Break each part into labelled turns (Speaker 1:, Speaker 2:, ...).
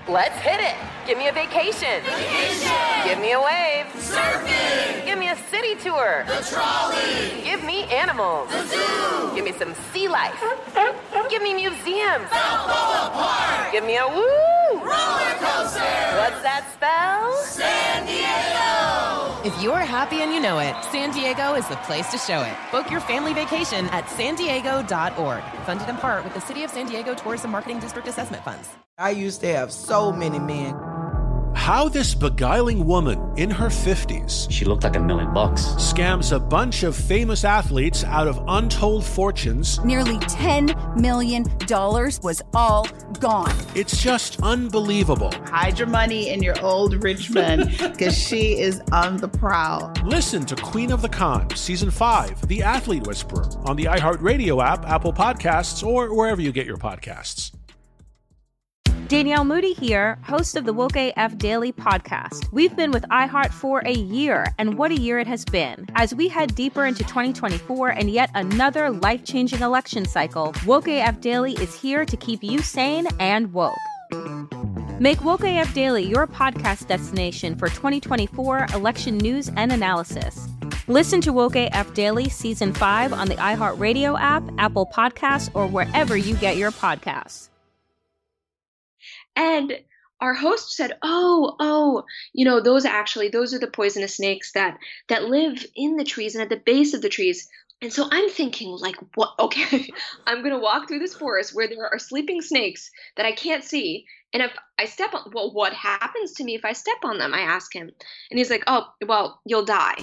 Speaker 1: Let's hit it. Give me a vacation.
Speaker 2: Vacation.
Speaker 1: Give me a wave.
Speaker 2: Surfing.
Speaker 1: Give me a city tour.
Speaker 2: The trolley.
Speaker 1: Give me animals.
Speaker 2: The zoo.
Speaker 1: Give me some sea life. Give me museums.
Speaker 2: Balboa Park.
Speaker 1: Give me a woo.
Speaker 2: Roller coaster.
Speaker 1: What's that spell?
Speaker 2: San Diego.
Speaker 3: If you're happy and you know it, San Diego is the place to show it. Book your family vacation at sandiego.org. Funded in part with the City of San Diego Tourism Marketing District Assessment Funds.
Speaker 4: I used to have so many men.
Speaker 5: How this beguiling woman in her 50s
Speaker 6: She looked like $1 million.
Speaker 5: scams a bunch of famous athletes out of untold fortunes.
Speaker 7: Nearly $10 million was all gone.
Speaker 5: It's just unbelievable.
Speaker 8: Hide your money in your old rich man because she is on the prowl.
Speaker 5: Listen to Queen of the Con, Season 5, The Athlete Whisperer, on the iHeartRadio app, Apple Podcasts, or wherever you get your podcasts.
Speaker 9: Danielle Moody here, host of the Woke AF Daily podcast. We've been with iHeart for a year, and what a year it has been. As we head deeper into 2024 and yet another life-changing election cycle, Woke AF Daily is here to keep you sane and woke. Make Woke AF Daily your podcast destination for 2024 election news and analysis. Listen to Woke AF Daily Season 5 on the iHeartRadio app, Apple Podcasts, or wherever you get your podcasts.
Speaker 10: And our host said, those are the poisonous snakes that live in the trees and at the base of the trees. And so I'm thinking, like, what? Okay, I'm going to walk through this forest where there are sleeping snakes that I can't see. And if I step on, well, what happens to me if I step on them? I ask him. And he's like, oh, well, you'll die.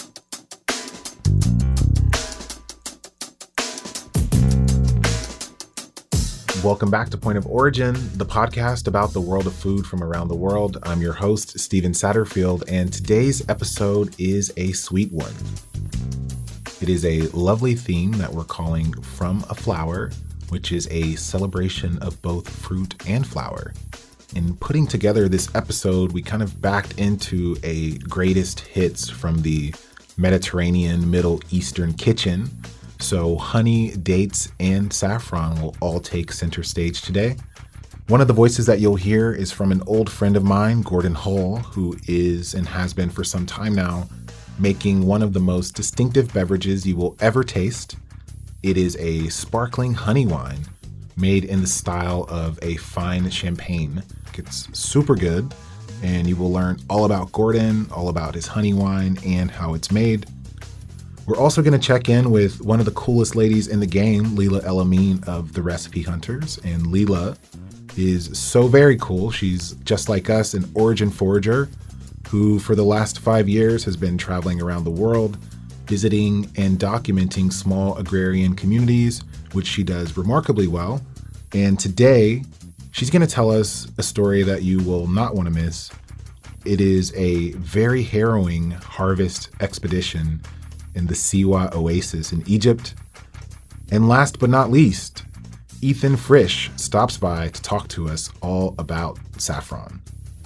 Speaker 11: Welcome back to Point of Origin, the podcast about the world of food from around the world. I'm your host, Steven Satterfield, and today's episode is a sweet one. It is a lovely theme that we're calling From a Flower, which is a celebration of both fruit and flower. In putting together this episode, we kind of backed into a greatest hits from the Mediterranean Middle Eastern kitchen. So honey, dates, and saffron will all take center stage today. One of the voices that you'll hear is from an old friend of mine, Gordon Hull, who is and has been for some time now making one of the most distinctive beverages you will ever taste. It is a sparkling honey wine made in the style of a fine champagne. It's super good, and you will learn all about Gordon, all about his honey wine, and how it's made. We're also going to check in with one of the coolest ladies in the game, Leila El-Amin of the Recipe Hunters. And Leila is so very cool. She's just like us, an origin forager who for the last 5 years has been traveling around the world, visiting and documenting small agrarian communities, which she does remarkably well. And today, she's going to tell us a story that you will not want to miss. It is a very harrowing harvest expedition in the Siwa Oasis in Egypt. And last but not least, Ethan Frisch stops by to talk to us all about saffron.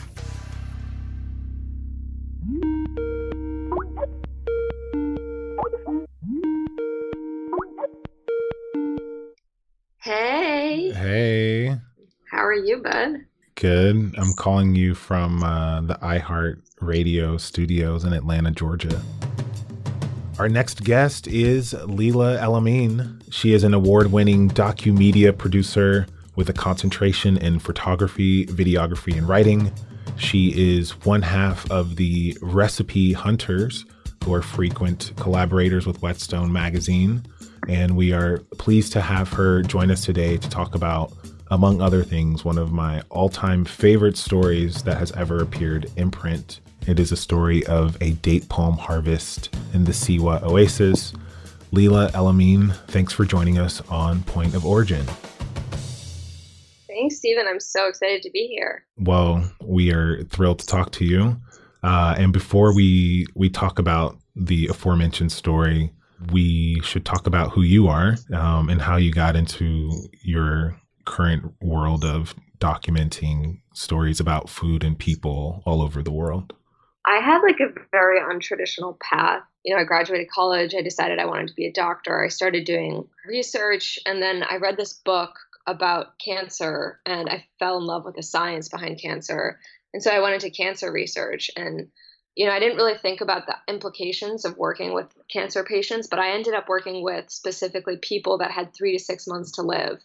Speaker 10: Hey.
Speaker 11: Hey.
Speaker 10: How are you, bud?
Speaker 11: Good. I'm calling you from the iHeart Radio studios in Atlanta, Georgia. Our next guest is Leila El-Amin. She is an award-winning docu-media producer with a concentration in photography, videography, and writing. She is one half of the Recipe Hunters, who are frequent collaborators with Whetstone Magazine. And we are pleased to have her join us today to talk about, among other things, one of my all-time favorite stories that has ever appeared in print. It is a story of a date palm harvest in the Siwa Oasis. Leila El-Amin, thanks for joining us on Point of Origin.
Speaker 10: Thanks, Stephen. I'm so excited to be here.
Speaker 11: Well, we are thrilled to talk to you. And before we talk about the aforementioned story, we should talk about who you are and how you got into your current world of documenting stories about food and people all over the world.
Speaker 10: I had like a very untraditional path. I graduated college. I decided I wanted to be a doctor. I started doing research, and then I read this book about cancer, and I fell in love with the science behind cancer. And so I went into cancer research, and I didn't really think about the implications of working with cancer patients, but I ended up working with specifically people that had 3 to 6 months to live.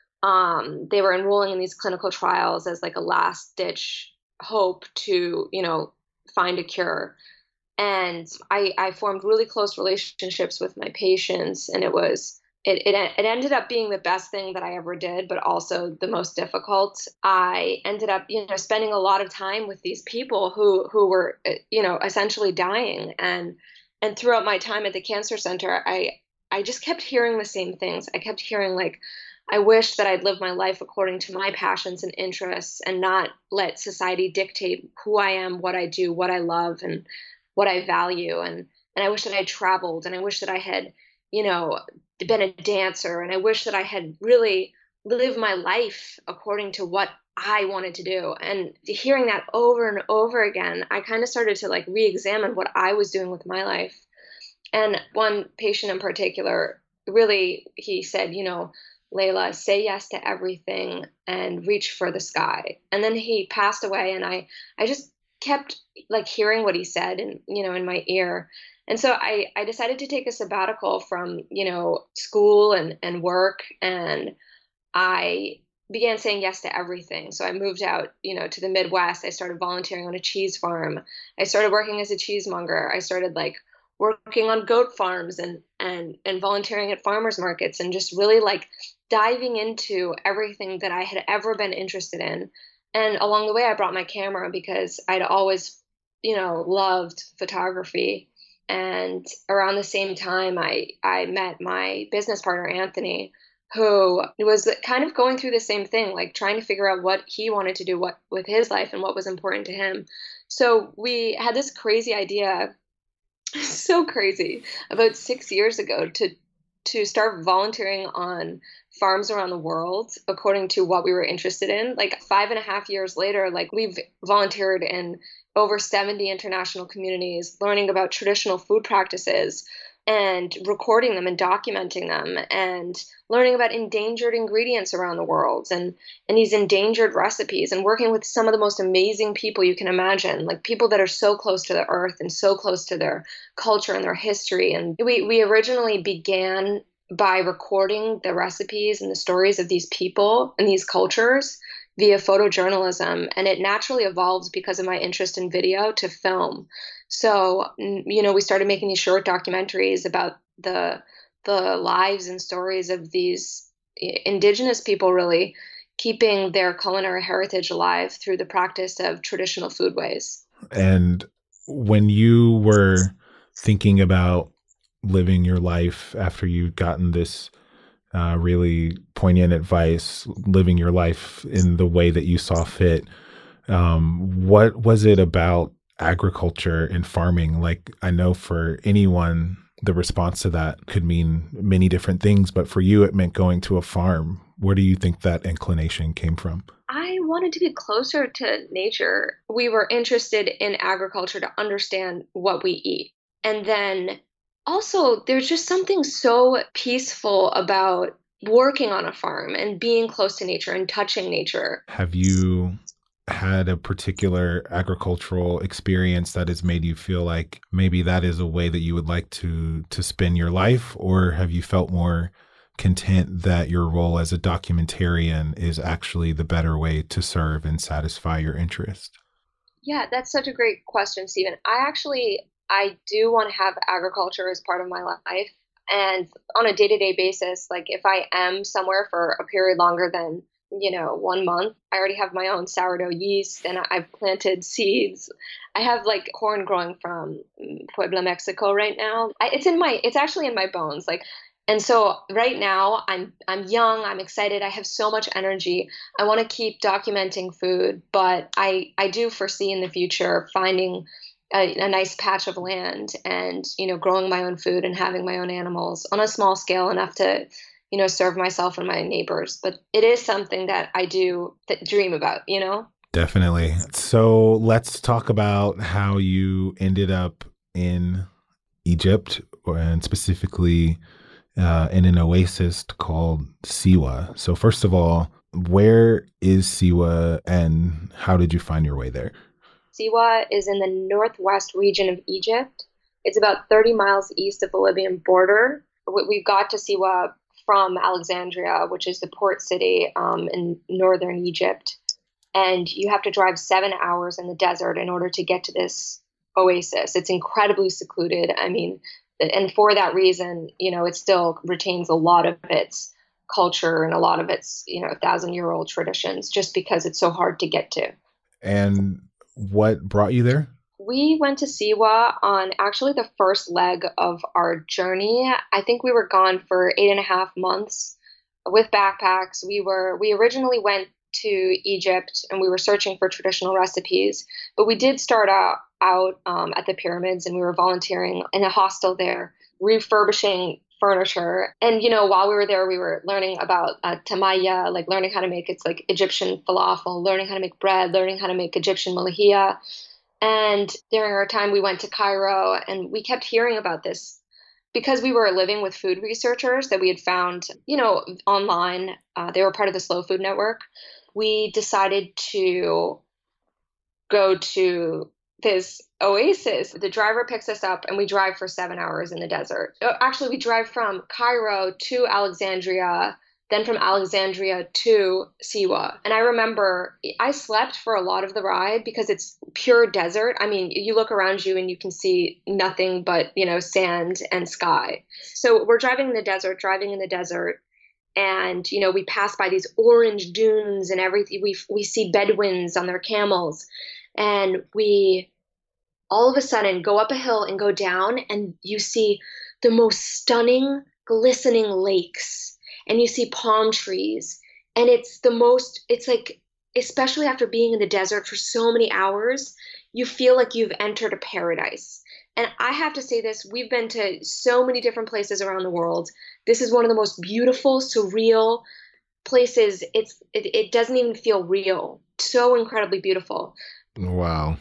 Speaker 10: They were enrolling in these clinical trials as like a last ditch hope to, find a cure. And I formed really close relationships with my patients, and it ended up being the best thing that I ever did, but also the most difficult. I ended up, spending a lot of time with these people who were, essentially dying. And throughout my time at the cancer center, I just kept hearing the same things. I kept hearing like, I wish that I'd live my life according to my passions and interests and not let society dictate who I am, what I do, what I love, and what I value. And I wish that I traveled, and I wish that I had, been a dancer, and I wish that I had really lived my life according to what I wanted to do. And hearing that over and over again, I kind of started to like re-examine what I was doing with my life. And one patient in particular, really, he said, Layla, say yes to everything and reach for the sky. And then he passed away, and I just kept like hearing what he said and, in my ear. And so I decided to take a sabbatical from, school and work, and I began saying yes to everything. So I moved out, to the Midwest. I started volunteering on a cheese farm. I started working as a cheesemonger. I started like working on goat farms and volunteering at farmers markets, and just really like diving into everything that I had ever been interested in. And along the way, I brought my camera because I'd always, loved photography. And around the same time, I met my business partner, Anthony, who was kind of going through the same thing, like trying to figure out what he wanted to do with his life and what was important to him. So we had this crazy idea, so crazy, about 6 years ago to start volunteering on farms around the world according to what we were interested in. Like 5.5 years later, like we've volunteered in over 70 international communities, learning about traditional food practices and recording them and documenting them, and learning about endangered ingredients around the world and these endangered recipes, and working with some of the most amazing people you can imagine, like people that are so close to the earth and so close to their culture and their history. And we originally began by recording the recipes and the stories of these people and these cultures via photojournalism, and it naturally evolved because of my interest in video to film. So, we started making these short documentaries about the lives and stories of these indigenous people, really keeping their culinary heritage alive through the practice of traditional foodways.
Speaker 11: And when you were thinking about living your life after you'd gotten this really poignant advice, living your life in the way that you saw fit, what was it about agriculture and farming? Like, I know for anyone, the response to that could mean many different things, but for you, it meant going to a farm. Where do you think that inclination came from?
Speaker 10: I wanted to be closer to nature. We were interested in agriculture to understand what we eat. And then also, there's just something so peaceful about working on a farm and being close to nature and touching nature.
Speaker 11: Have you had a particular agricultural experience that has made you feel like maybe that is a way that you would like to spend your life? Or have you felt more content that your role as a documentarian is actually the better way to serve and satisfy your interest?
Speaker 10: Yeah, that's such a great question, Stephen. I do want to have agriculture as part of my life. And on a day-to-day basis, like if I am somewhere for a period longer than, 1 month, I already have my own sourdough yeast and I've planted seeds. I have like corn growing from Puebla, Mexico right now. It's actually in my bones. And so right now I'm young, I'm excited, I have so much energy. I want to keep documenting food, but I do foresee in the future finding a nice patch of land and, growing my own food and having my own animals on a small scale enough to, serve myself and my neighbors. But it is something that I do dream about,
Speaker 11: Definitely. So let's talk about how you ended up in Egypt, and specifically in an oasis called Siwa. So first of all, where is Siwa and how did you find your way there?
Speaker 10: Siwa is in the northwest region of Egypt. It's about 30 miles east of the Libyan border. We got to Siwa from Alexandria, which is the port city in northern Egypt. And you have to drive 7 hours in the desert in order to get to this oasis. It's incredibly secluded. I mean, and for that reason, it still retains a lot of its culture and a lot of its, 1,000-year-old traditions, just because it's so hard to get to.
Speaker 11: And what brought you there?
Speaker 10: We went to Siwa on actually the first leg of our journey. I think we were gone for 8.5 months with backpacks. We originally went to Egypt and we were searching for traditional recipes, but we did start out at the pyramids, and we were volunteering in a hostel there, refurbishing furniture. And, while we were there, we were learning about tamaya, like learning how to make it's like Egyptian falafel, learning how to make bread, learning how to make Egyptian malahia. And during our time, we went to Cairo, and we kept hearing about this because we were living with food researchers that we had found, online. They were part of the Slow Food Network. We decided to go to this oasis. The driver picks us up and we drive for 7 hours in the desert. Actually, we drive from Cairo to Alexandria, then from Alexandria to Siwa. And I remember I slept for a lot of the ride because it's pure desert. I mean, you look around you and you can see nothing but, sand and sky. So we're driving in the desert, and, we pass by these orange dunes and everything. We see Bedouins on their camels. And we all of a sudden go up a hill and go down, and you see the most stunning, glistening lakes, and you see palm trees. And it's like, especially after being in the desert for so many hours, you feel like you've entered a paradise. And I have to say this, we've been to so many different places around the world. This is one of the most beautiful, surreal places. It doesn't even feel real. So incredibly beautiful.
Speaker 11: Wow.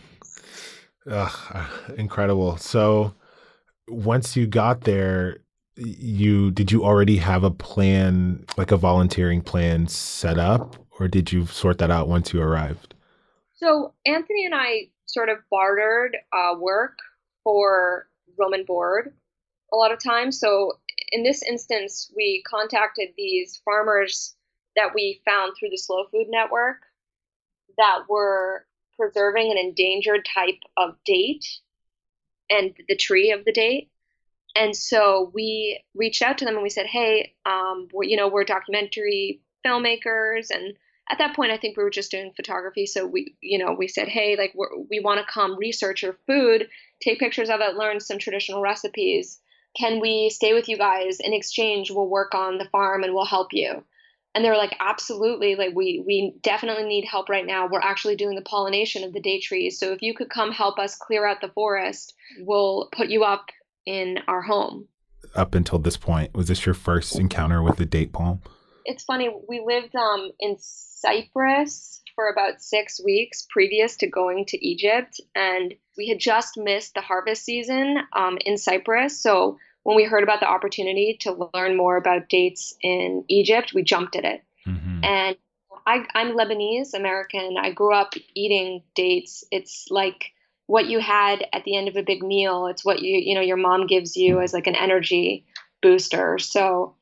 Speaker 11: Incredible. So once you got there, did you already have a plan, like a volunteering plan set up, or did you sort that out once you arrived?
Speaker 10: So Anthony and I sort of bartered work for room and board a lot of times. So in this instance, we contacted these farmers that we found through the Slow Food Network that were preserving an endangered type of date and the tree of the date. And so we reached out to them and we said, hey, we're documentary filmmakers. And at that point, I think we were just doing photography. So we said, hey, like we want to come research your food, take pictures of it, learn some traditional recipes. Can we stay with you guys? In exchange, we'll work on the farm and we'll help you. And they were like, absolutely. Like we definitely need help right now. We're actually doing the pollination of the date trees. So if you could come help us clear out the forest, we'll put you up in our home.
Speaker 11: Up until this point, was this your first encounter with the date palm?
Speaker 10: It's funny. We lived in Cyprus for about 6 weeks previous to going to Egypt. And we had just missed the harvest season in Cyprus. So when we heard about the opportunity to learn more about dates in Egypt, we jumped at it. Mm-hmm. And I'm Lebanese American. I grew up eating dates. It's like what you had at the end of a big meal. It's what your mom gives you as like an energy booster. So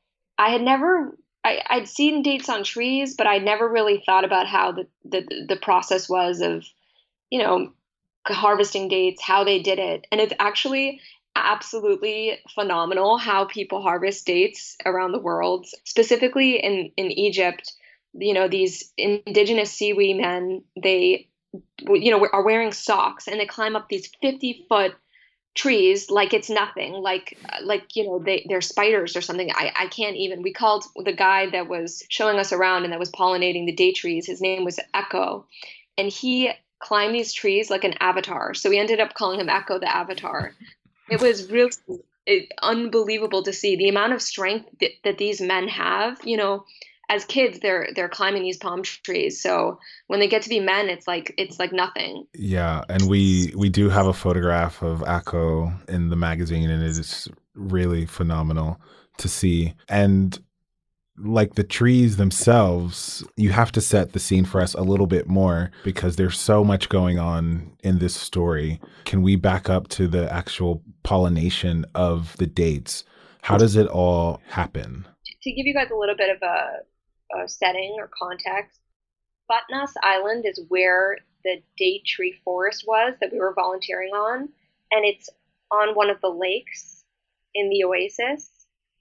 Speaker 10: I'd seen dates on trees, but I never really thought about how the process was of, harvesting dates, how they did it. And it's actually absolutely phenomenal how people harvest dates around the world, specifically in Egypt. These indigenous Siwi men, they, are wearing socks and they climb up these 50-foot trees like it's nothing, like they're spiders or something. I can't even. We called the guy that was showing us around and that was pollinating the date trees, his name was Echo, and he climbed these trees like an avatar. So we ended up calling him Echo the Avatar. It was really unbelievable to see the amount of strength that these men have. As kids, they're climbing these palm trees. So when they get to be men, it's like nothing.
Speaker 11: Yeah, and we do have a photograph of Echo in the magazine, and it is really phenomenal to see. And like the trees themselves, you have to set the scene for us a little bit more because there's so much going on in this story. Can we back up to the actual pollination of the dates? How does it all happen?
Speaker 10: To give you guys a little bit of a setting or context, Batnas Island is where the date tree forest was that we were volunteering on, and it's on one of the lakes in the oasis.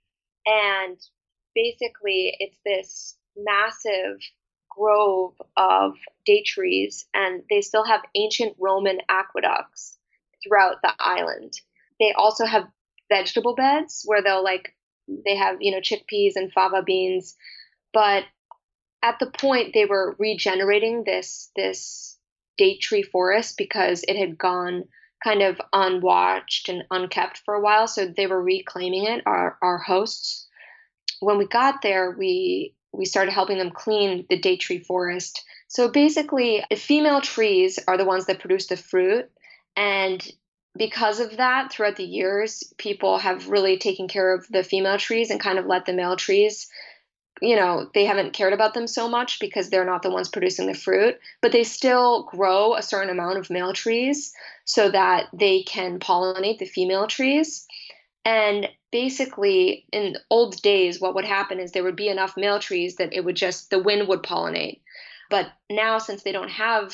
Speaker 10: And basically, it's this massive grove of date trees, and they still have ancient Roman aqueducts throughout the island. They also have vegetable beds where they have, chickpeas and fava beans. But at the point, they were regenerating this date tree forest because it had gone kind of unwatched and unkept for a while. So they were reclaiming it, our hosts. When we got there, we started helping them clean the date tree forest. So basically, the female trees are the ones that produce the fruit. And because of that, throughout the years, people have really taken care of the female trees and kind of let the male trees, they haven't cared about them so much because they're not the ones producing the fruit, but they still grow a certain amount of male trees so that they can pollinate the female trees. And basically, in old days, what would happen is there would be enough male trees that the wind would pollinate. But now, since they don't have,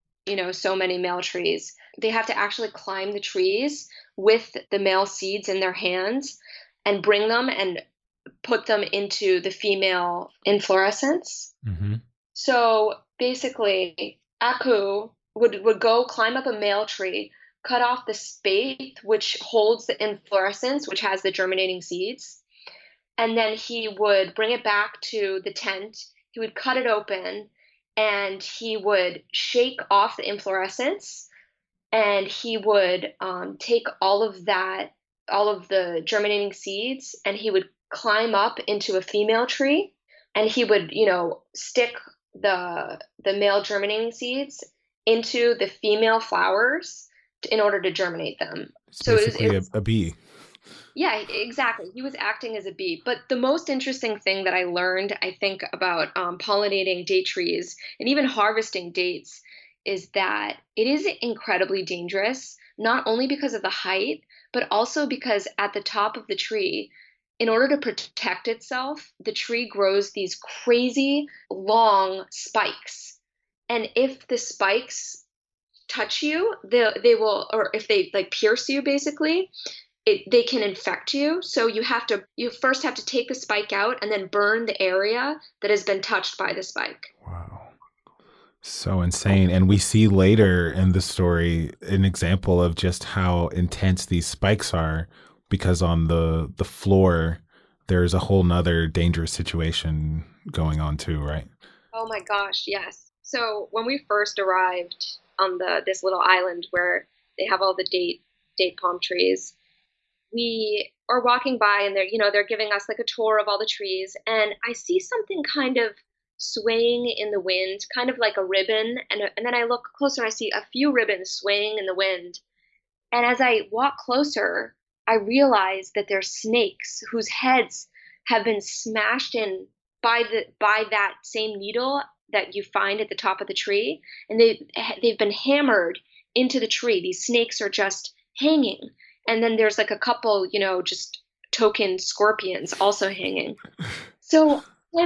Speaker 10: so many male trees, they have to actually climb the trees with the male seeds in their hands and bring them and put them into the female inflorescence. Mm-hmm. So basically, Aku would go climb up a male tree, cut off the spathe, which holds the inflorescence, which has the germinating seeds. And then he would bring it back to the tent. He would cut it open and he would shake off the inflorescence. And he would take all of the germinating seeds, and he would climb up into a female tree. And he would, stick the male germinating seeds into the female flowers in order to germinate them.
Speaker 11: It's so basically it was a bee.
Speaker 10: Yeah, exactly. He was acting as a bee. But the most interesting thing that I learned, I think, about pollinating date trees and even harvesting dates is that it is incredibly dangerous, not only because of the height, but also because at the top of the tree, in order to protect itself, the tree grows these crazy long spikes. And if the spikes touch you, they will, or if they pierce you, basically, they can infect you. So you first have to take the spike out and then burn the area that has been touched by the spike.
Speaker 11: Wow. So insane. And we see later in the story an example of just how intense these spikes are, because on the floor, there's a whole nother dangerous situation going on too, right?
Speaker 10: Oh my gosh, yes. So when we first arrived on this little island where they have all the date palm trees, we are walking by and they're giving us a tour of all the trees, and I see something kind of swaying in the wind, kind of like a ribbon, and then I look closer and I see a few ribbons swaying in the wind. And as I walk closer, I realize that they're snakes whose heads have been smashed in by that same needle that you find at the top of the tree, and they've been hammered into the tree. These snakes are just hanging, and then there's a couple, just token scorpions also hanging. So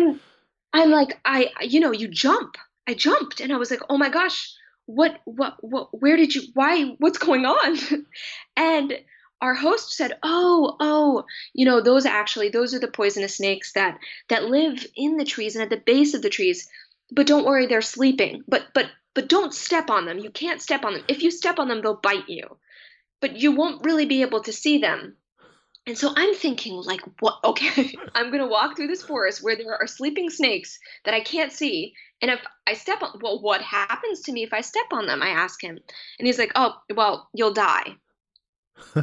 Speaker 10: I'm like, you jump. I jumped, and I was like, oh my gosh, what, where did you, why, what's going on? And our host said, oh, those are the poisonous snakes that live in the trees and at the base of the trees. But don't worry, they're sleeping. But don't step on them. You can't step on them. If you step on them, they'll bite you. But you won't really be able to see them. And so I'm thinking, what? Okay, I'm going to walk through this forest where there are sleeping snakes that I can't see. And if I step on, what happens to me if I step on them? I ask him. And he's like, oh, well, you'll die. And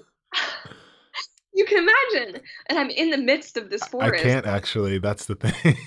Speaker 10: you can imagine. And I'm in the midst of this forest.
Speaker 11: I can't actually. That's the thing.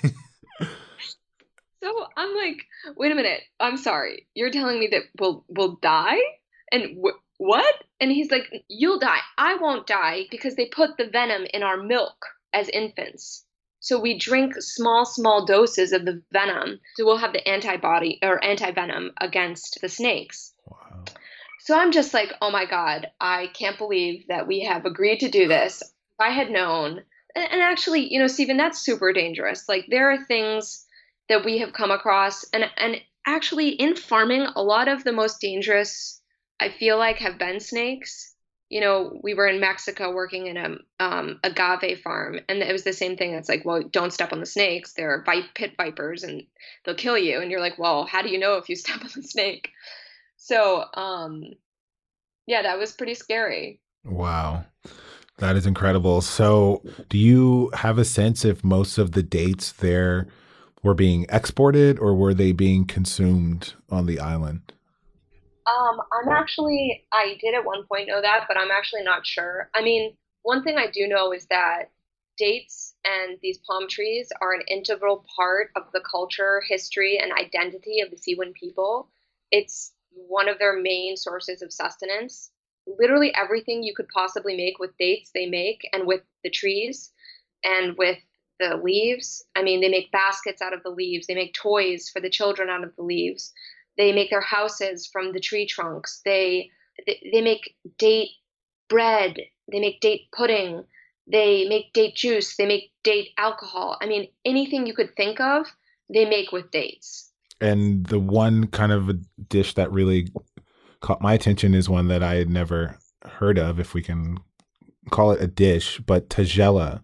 Speaker 10: So I'm like, wait a minute. I'm sorry. You're telling me that we'll die? And what? And he's like, you'll die. I won't die because they put the venom in our milk. as infants. So we drink small doses of the venom, so we'll have the antibody or anti-venom against the snakes.
Speaker 11: Wow.
Speaker 10: So I'm just like, oh my God, I can't believe that we have agreed to do this. If I had known, and actually, Stephen, that's super dangerous. Like there are things that we have come across, and actually in farming, a lot of the most dangerous, I feel like, have been snakes. We were in Mexico working in a agave farm, and it was the same thing. It's like, well, don't step on the snakes. They're pit vipers, and they'll kill you. And you're like, well, how do you know if you step on the snake? So, yeah, that was pretty scary.
Speaker 11: Wow. That is incredible. So do you have a sense if most of the dates there were being exported or were they being consumed on the island?
Speaker 10: I did at one point know that, but I'm actually not sure. I mean, one thing I do know is that dates and these palm trees are an integral part of the culture, history, and identity of the Siouan people. It's one of their main sources of sustenance. Literally everything you could possibly make with dates, they make, and with the trees and with the leaves. I mean, they make baskets out of the leaves. They make toys for the children out of the leaves. They make their houses from the tree trunks. They make date bread. They make date pudding. They make date juice. They make date alcohol. I mean, anything you could think of, they make with dates. And
Speaker 11: the one kind of a dish that really caught my attention is one that I had never heard of, if we can call it a dish, but tigela,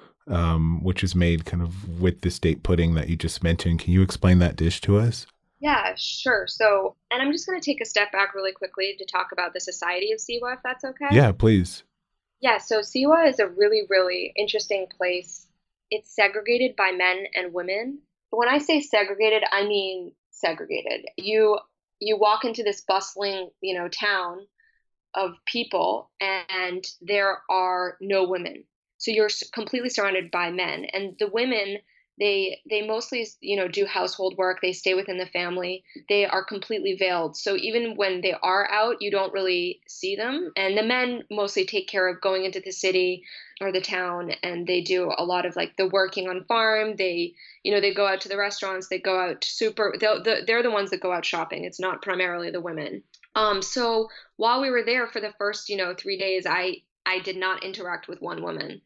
Speaker 11: which is made kind of with this date pudding that you just mentioned. Can you explain that dish to us?
Speaker 10: Yeah, sure. So, and I'm just going to take a step back really quickly to talk about the Society of Siwa, if that's okay.
Speaker 11: Yeah, please.
Speaker 10: Yeah, so Siwa is a really, really interesting place. It's segregated by men and women. When I say segregated, I mean segregated. You walk into this bustling, town of people, and there are no women. So you're completely surrounded by men, and the women, they mostly, do household work. They stay within the family. They are completely veiled. So even when they are out, you don't really see them. And the men mostly take care of going into the city or the town, and they do a lot of like the working on farm. They go out to the restaurants. They go out they're the ones that go out shopping. It's not primarily the women. So while we were there for the first, 3 days, I did not interact with one woman.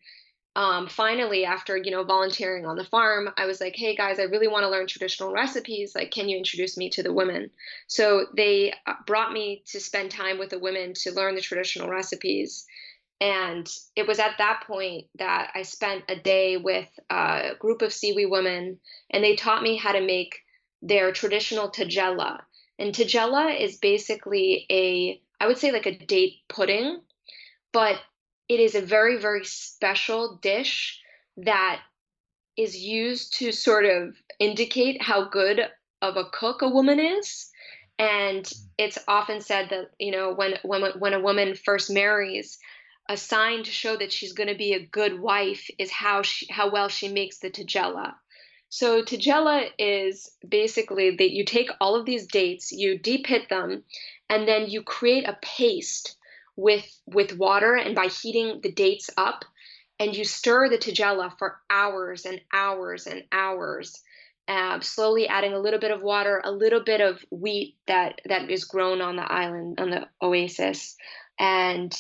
Speaker 10: Finally, after, volunteering on the farm, I was like, hey guys, I really want to learn traditional recipes. Like, can you introduce me to the women? So they brought me to spend time with the women to learn the traditional recipes. And it was at that point that I spent a day with a group of Siwi women, and they taught me how to make their traditional tigela. And tigela is basically I would say like a date pudding, but it is a very, very special dish that is used to sort of indicate how good of a cook a woman is. And it's often said that, when a woman first marries, a sign to show that she's going to be a good wife is how well she makes the tigela. So tigela is basically that you take all of these dates, you deep hit them, and then you create a paste with water, and by heating the dates up, and you stir the tigela for hours and hours and hours, slowly adding a little bit of water, a little bit of wheat that is grown on the island, on the oasis. And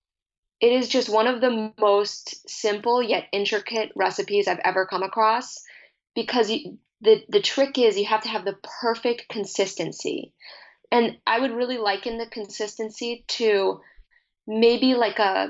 Speaker 10: it is just one of the most simple yet intricate recipes I've ever come across, because the trick is you have to have the perfect consistency. And I would really liken the consistency to maybe like a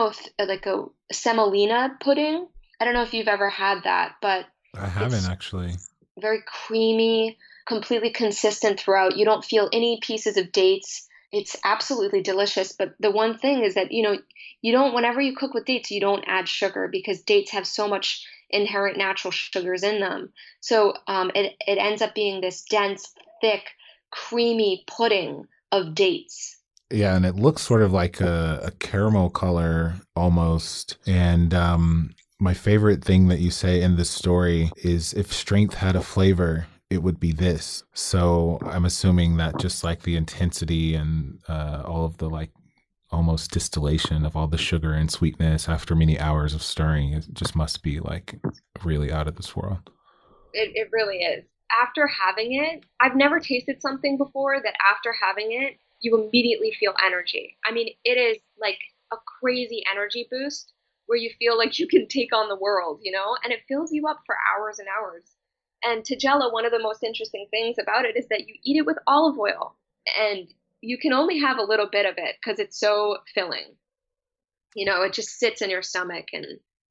Speaker 10: semolina pudding. I don't know if you've ever had that, but
Speaker 11: I haven't actually.
Speaker 10: Very creamy, completely consistent throughout. You don't feel any pieces of dates. It's absolutely delicious. But the one thing is that, whenever you cook with dates, you don't add sugar, because dates have so much inherent natural sugars in them. So it ends up being this dense, thick, creamy pudding of dates.
Speaker 11: Yeah, and it looks sort of like a caramel color almost. And my favorite thing that you say in this story is, if strength had a flavor, it would be this. So I'm assuming that just like the intensity and all of the like almost distillation of all the sugar and sweetness after many hours of stirring. It just must be like really out of this world.
Speaker 10: It really is. After having it, I've never tasted something before that after having it, you immediately feel energy. I mean, it is like a crazy energy boost where you feel like you can take on the world, you know, and it fills you up for hours and hours. And Tigella, one of the most interesting things about it is that you eat it with olive oil, and you can only have a little bit of it because it's so filling. You know, it just sits in your stomach, and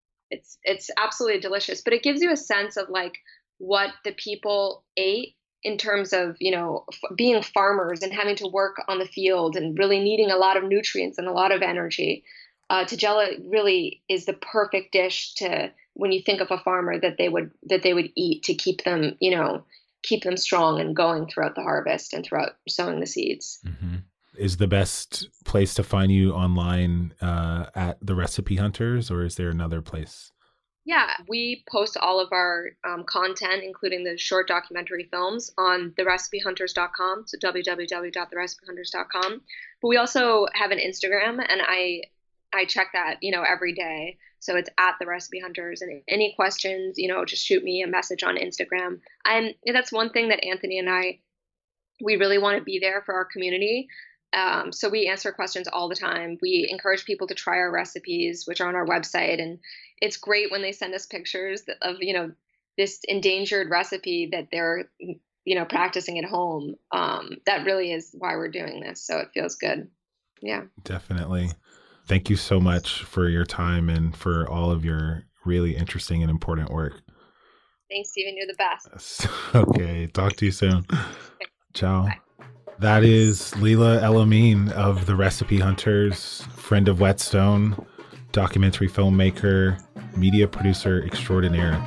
Speaker 10: it's absolutely delicious. But it gives you a sense of like what the people ate in terms of, you know, being farmers and having to work on the field and really needing a lot of nutrients and a lot of energy. Tigella really is the perfect dish to, when you think of a farmer, that they would eat to keep them, you know, keep them strong and going throughout the harvest and throughout sowing the seeds.
Speaker 11: Mm-hmm. Is the best place to find you online at The Recipe Hunters, or is there another place?
Speaker 10: Yeah, we post all of our content, including the short documentary films, on therecipehunters.com, so www.therecipehunters.com. But we also have an Instagram, and I check that, you know, every day. So it's at The Recipe Hunters, and any questions, you know, just shoot me a message on Instagram. And that's one thing that Anthony and we really want to be there for our community. So we answer questions all the time. We encourage people to try our recipes, which are on our website. And it's great when they send us pictures of, you know, this endangered recipe that they're, you know, practicing at home. That really is why we're doing this. So it feels good. Yeah, definitely.
Speaker 11: Thank you so much for your time and for all of your really interesting and important work.
Speaker 10: Thanks, Stephen. You're the best.
Speaker 11: Okay. Talk to you soon.
Speaker 10: Okay.
Speaker 11: Ciao.
Speaker 10: Bye.
Speaker 11: That is Leila El-Amin of The Recipe Hunters, friend of Whetstone, documentary filmmaker, media producer extraordinaire.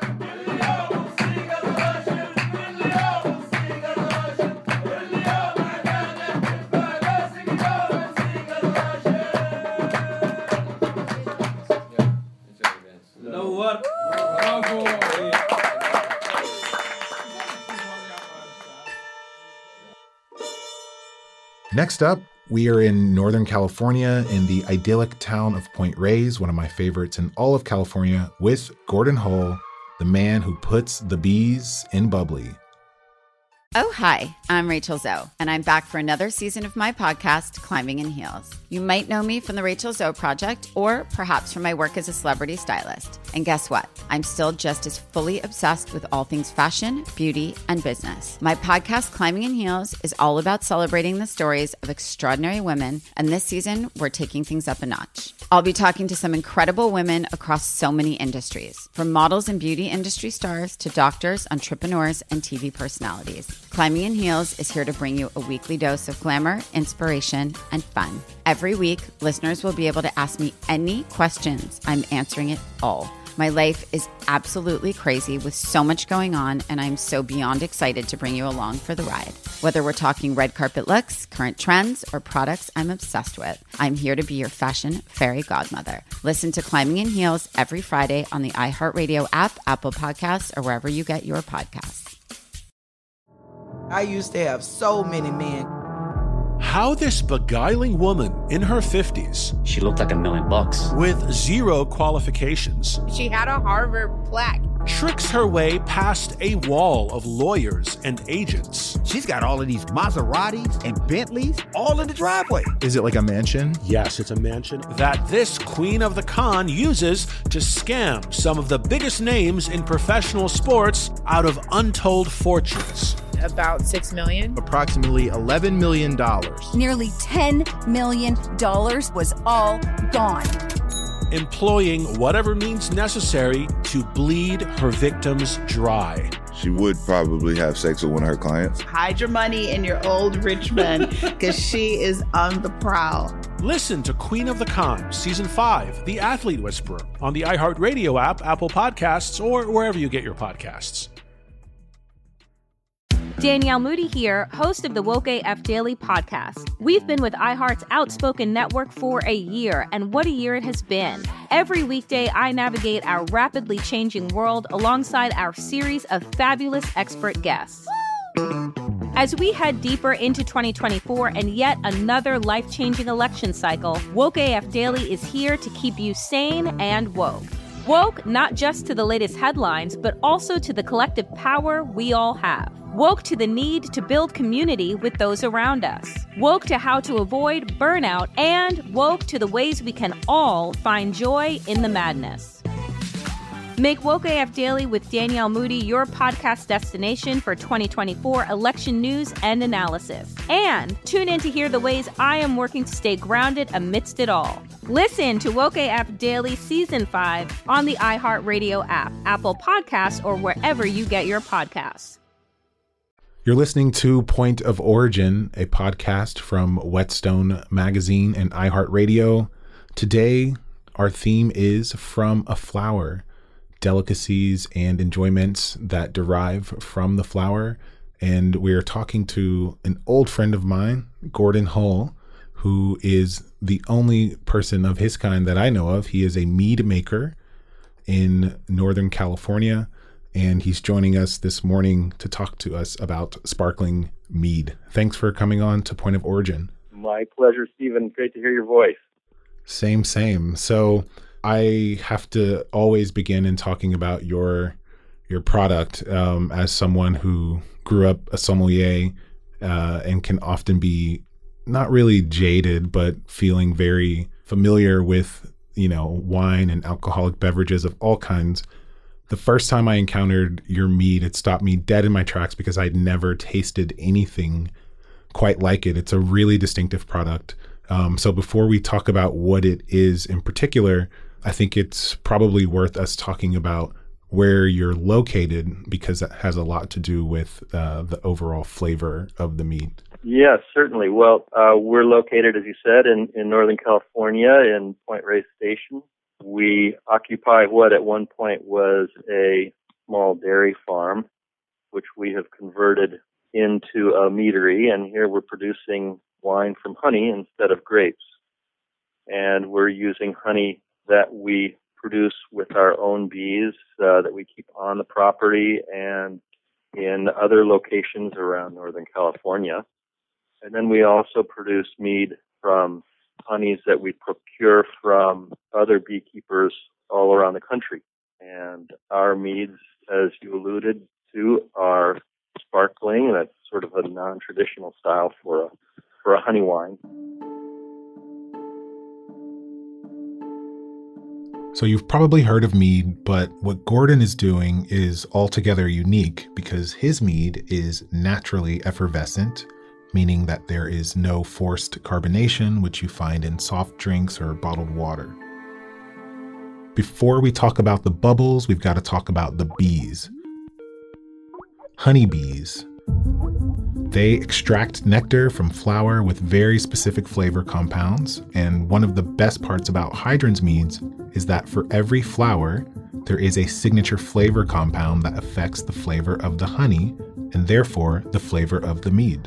Speaker 11: Next up, we are in Northern California in the idyllic town of Point Reyes, one of my favorites in all of California, with Gordon Hull, the man who puts the bees in bubbly.
Speaker 6: Oh, hi, I'm Rachel Zoe, and I'm back for another season of my podcast, Climbing in Heels. You might know me from the Rachel Zoe Project, or perhaps from my work as a celebrity stylist. And guess what? I'm still just as fully obsessed with all things fashion, beauty, and business. My podcast, Climbing in Heels, is all about celebrating the stories of extraordinary women, and this season, we're taking things up a notch. I'll be talking to some incredible women across so many industries, from models and beauty industry stars to doctors, entrepreneurs, and TV personalities. Climbing in Heels is here to bring you a weekly dose of glamour, inspiration, and fun. Every week, listeners will be able to ask me any questions. I'm answering it all. My life is absolutely crazy with so much going on, and I'm so beyond excited to bring you along for the ride. Whether we're talking red carpet looks, current trends, or products I'm obsessed with, I'm here to be your fashion fairy godmother. Listen to Climbing in Heels every Friday on the iHeartRadio app, Apple Podcasts, or wherever you get your podcasts.
Speaker 4: I used to have so many men.
Speaker 5: How this beguiling woman in her 50s,
Speaker 12: she looked like $1 million,
Speaker 5: with zero qualifications,
Speaker 13: she had a Harvard plaque,
Speaker 5: tricks her way past a wall of lawyers and agents.
Speaker 14: She's got all of these Maseratis and Bentleys all in the driveway.
Speaker 11: Is it like a mansion?
Speaker 5: Yes, it's a mansion that this queen of the con uses to scam some of the biggest names in professional sports out of untold fortunes.
Speaker 13: About $6 million.
Speaker 14: Approximately $11 million.
Speaker 7: Nearly $10 million was all gone.
Speaker 5: Employing whatever means necessary to bleed her victims dry.
Speaker 15: She would probably have sex with one of her clients.
Speaker 8: Hide your money in your old rich men, because she is on the prowl.
Speaker 5: Listen to Queen of the Con, Season 5, The Athlete Whisperer, on the iHeartRadio app, Apple Podcasts, or wherever you get your podcasts.
Speaker 9: Danielle Moody here, host of the Woke AF Daily podcast. We've been with iHeart's Outspoken Network for a year, and what a year it has been. Every weekday, I navigate our rapidly changing world alongside our series of fabulous expert guests. As we head deeper into 2024 and yet another life-changing election cycle, Woke AF Daily is here to keep you sane and woke. Woke not just to the latest headlines, but also to the collective power we all have. Woke to the need to build community with those around us. Woke to how to avoid burnout, and woke to the ways we can all find joy in the madness. Make Woke AF Daily with Danielle Moody your podcast destination for 2024 election news and analysis. And tune in to hear the ways I am working to stay grounded amidst it all. Listen to Woke AF Daily Season 5 on the iHeartRadio app, Apple Podcasts, or wherever you get your podcasts.
Speaker 11: You're listening to Point of Origin, a podcast from Whetstone Magazine and iHeartRadio. Today, our theme is From a Flower, delicacies and enjoyments that derive from the flower. And we're talking to an old friend of mine, Gordon Hull, who is the only person of his kind that I know of. He is a mead maker in Northern California, and he's joining us this morning to talk to us about sparkling mead. Thanks for coming on to Point of Origin.
Speaker 12: My pleasure, Stephen. Great to hear your voice.
Speaker 11: Same. So I have to always begin in talking about your product as someone who grew up a sommelier and can often be not really jaded, but feeling very familiar with, wine and alcoholic beverages of all kinds. The first time I encountered your mead, it stopped me dead in my tracks because I'd never tasted anything quite like it. It's a really distinctive product. So before we talk about what it is in particular, I think it's probably worth us talking about where you're located, because that has a lot to do with the overall flavor of the mead.
Speaker 12: Yes, certainly. Well, we're located, as you said, in Northern California in Point Reyes Station. We occupy what at one point was a small dairy farm, which we have converted into a meadery, and here we're producing wine from honey instead of grapes. And we're using honey that we produce with our own bees that we keep on the property and in other locations around Northern California. And then we also produce mead from honeys that we procure from other beekeepers all around the country. And our meads, as you alluded to, are sparkling. That's sort of a non-traditional style for a honey wine.
Speaker 11: So you've probably heard of mead, but what Gordon is doing is altogether unique because his mead is naturally effervescent, meaning that there is no forced carbonation, which you find in soft drinks or bottled water. Before we talk about the bubbles, we've got to talk about the bees. Honeybees. They extract nectar from flower with very specific flavor compounds, and one of the best parts about Hydrons meads is that for every flower, there is a signature flavor compound that affects the flavor of the honey, and therefore the flavor of the mead.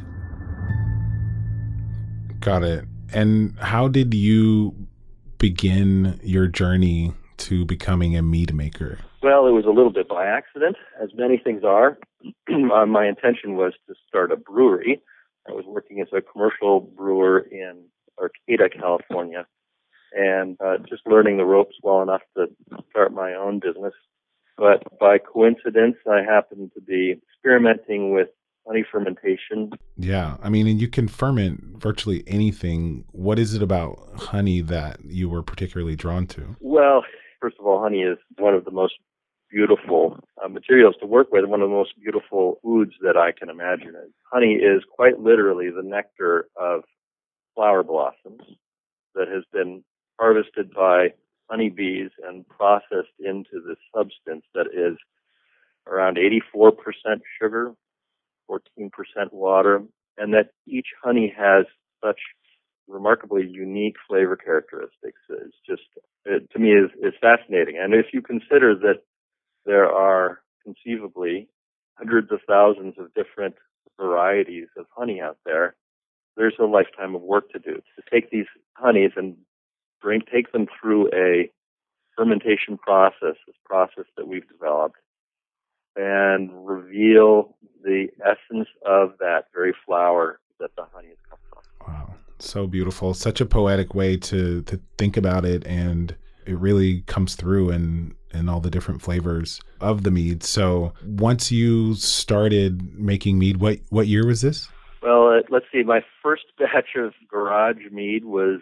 Speaker 11: Got it. And how did you begin your journey to becoming a mead maker?
Speaker 12: Well, it was a little bit by accident, as many things are. My intention was to start a brewery. I was working as a commercial brewer in Arcata, California, and just learning the ropes well enough to start my own business. But by coincidence, I happened to be experimenting with honey fermentation.
Speaker 11: Yeah, I mean, and you can ferment virtually anything. What is it about honey that you were particularly drawn to?
Speaker 12: Well, first of all, honey is one of the most beautiful materials to work with, one of the most beautiful foods that I can imagine. Honey is quite literally the nectar of flower blossoms that has been harvested by honeybees and processed into this substance that is around 84% sugar, 14% water, and that each honey has such remarkably unique flavor characteristics. It's just, to me, is fascinating. And if you consider that there are conceivably hundreds of thousands of different varieties of honey out there, there's a lifetime of work to do to take these honeys and take them through a fermentation process, this process that we've developed, and reveal the essence of that very flower that the honey has come from.
Speaker 11: Wow. So beautiful. Such a poetic way to think about it, and it really comes through in all the different flavors of the mead. So once you started making mead, what year was this?
Speaker 12: Well, let's see. My first batch of garage mead was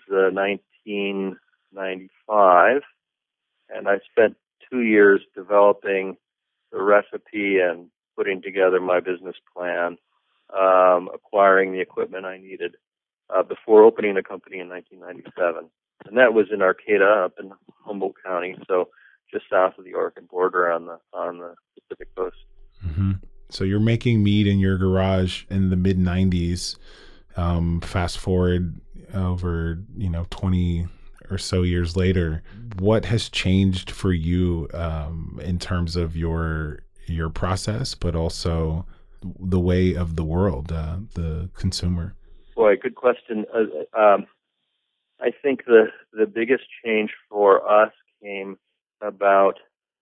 Speaker 12: 1995, and I spent 2 years developing the recipe and putting together my business plan, acquiring the equipment I needed before opening the company in 1997. And that was in Arcata up in Humboldt County, so just south of the Oregon border on the Pacific coast.
Speaker 11: Mm-hmm. So you're making mead in your garage in the mid 90s. Fast forward over 20 or so years later, what has changed for you in terms of your process, but also the way of the world, the consumer?
Speaker 12: Boy, good question. I think the biggest change for us came about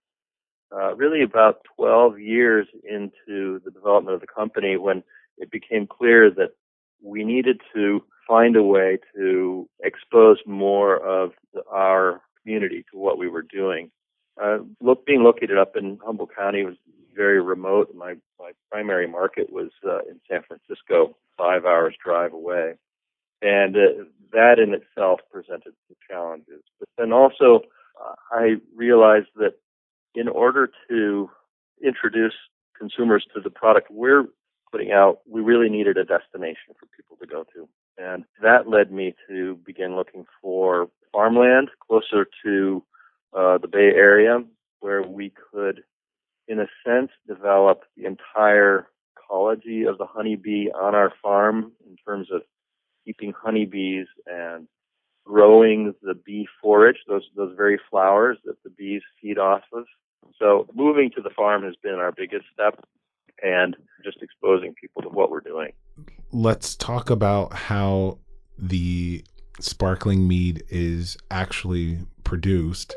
Speaker 12: 12 years into the development of the company, when it became clear that we needed to find a way to expose more of our community to what we were doing. Being located up in Humboldt County was very remote. My primary market was in San Francisco, 5 hours drive away. And that in itself presented some challenges. But then also, I realized that in order to introduce consumers to the product we're putting out, we really needed a destination for people to go to. And that led me to begin looking for farmland closer to the Bay Area, where we could, in a sense, develop the entire ecology of the honeybee on our farm in terms of keeping honeybees and growing the bee forage, those very flowers that the bees feed off of. So moving to the farm has been our biggest step, and just exposing people to what we're doing.
Speaker 11: Let's talk about how the sparkling mead is actually produced.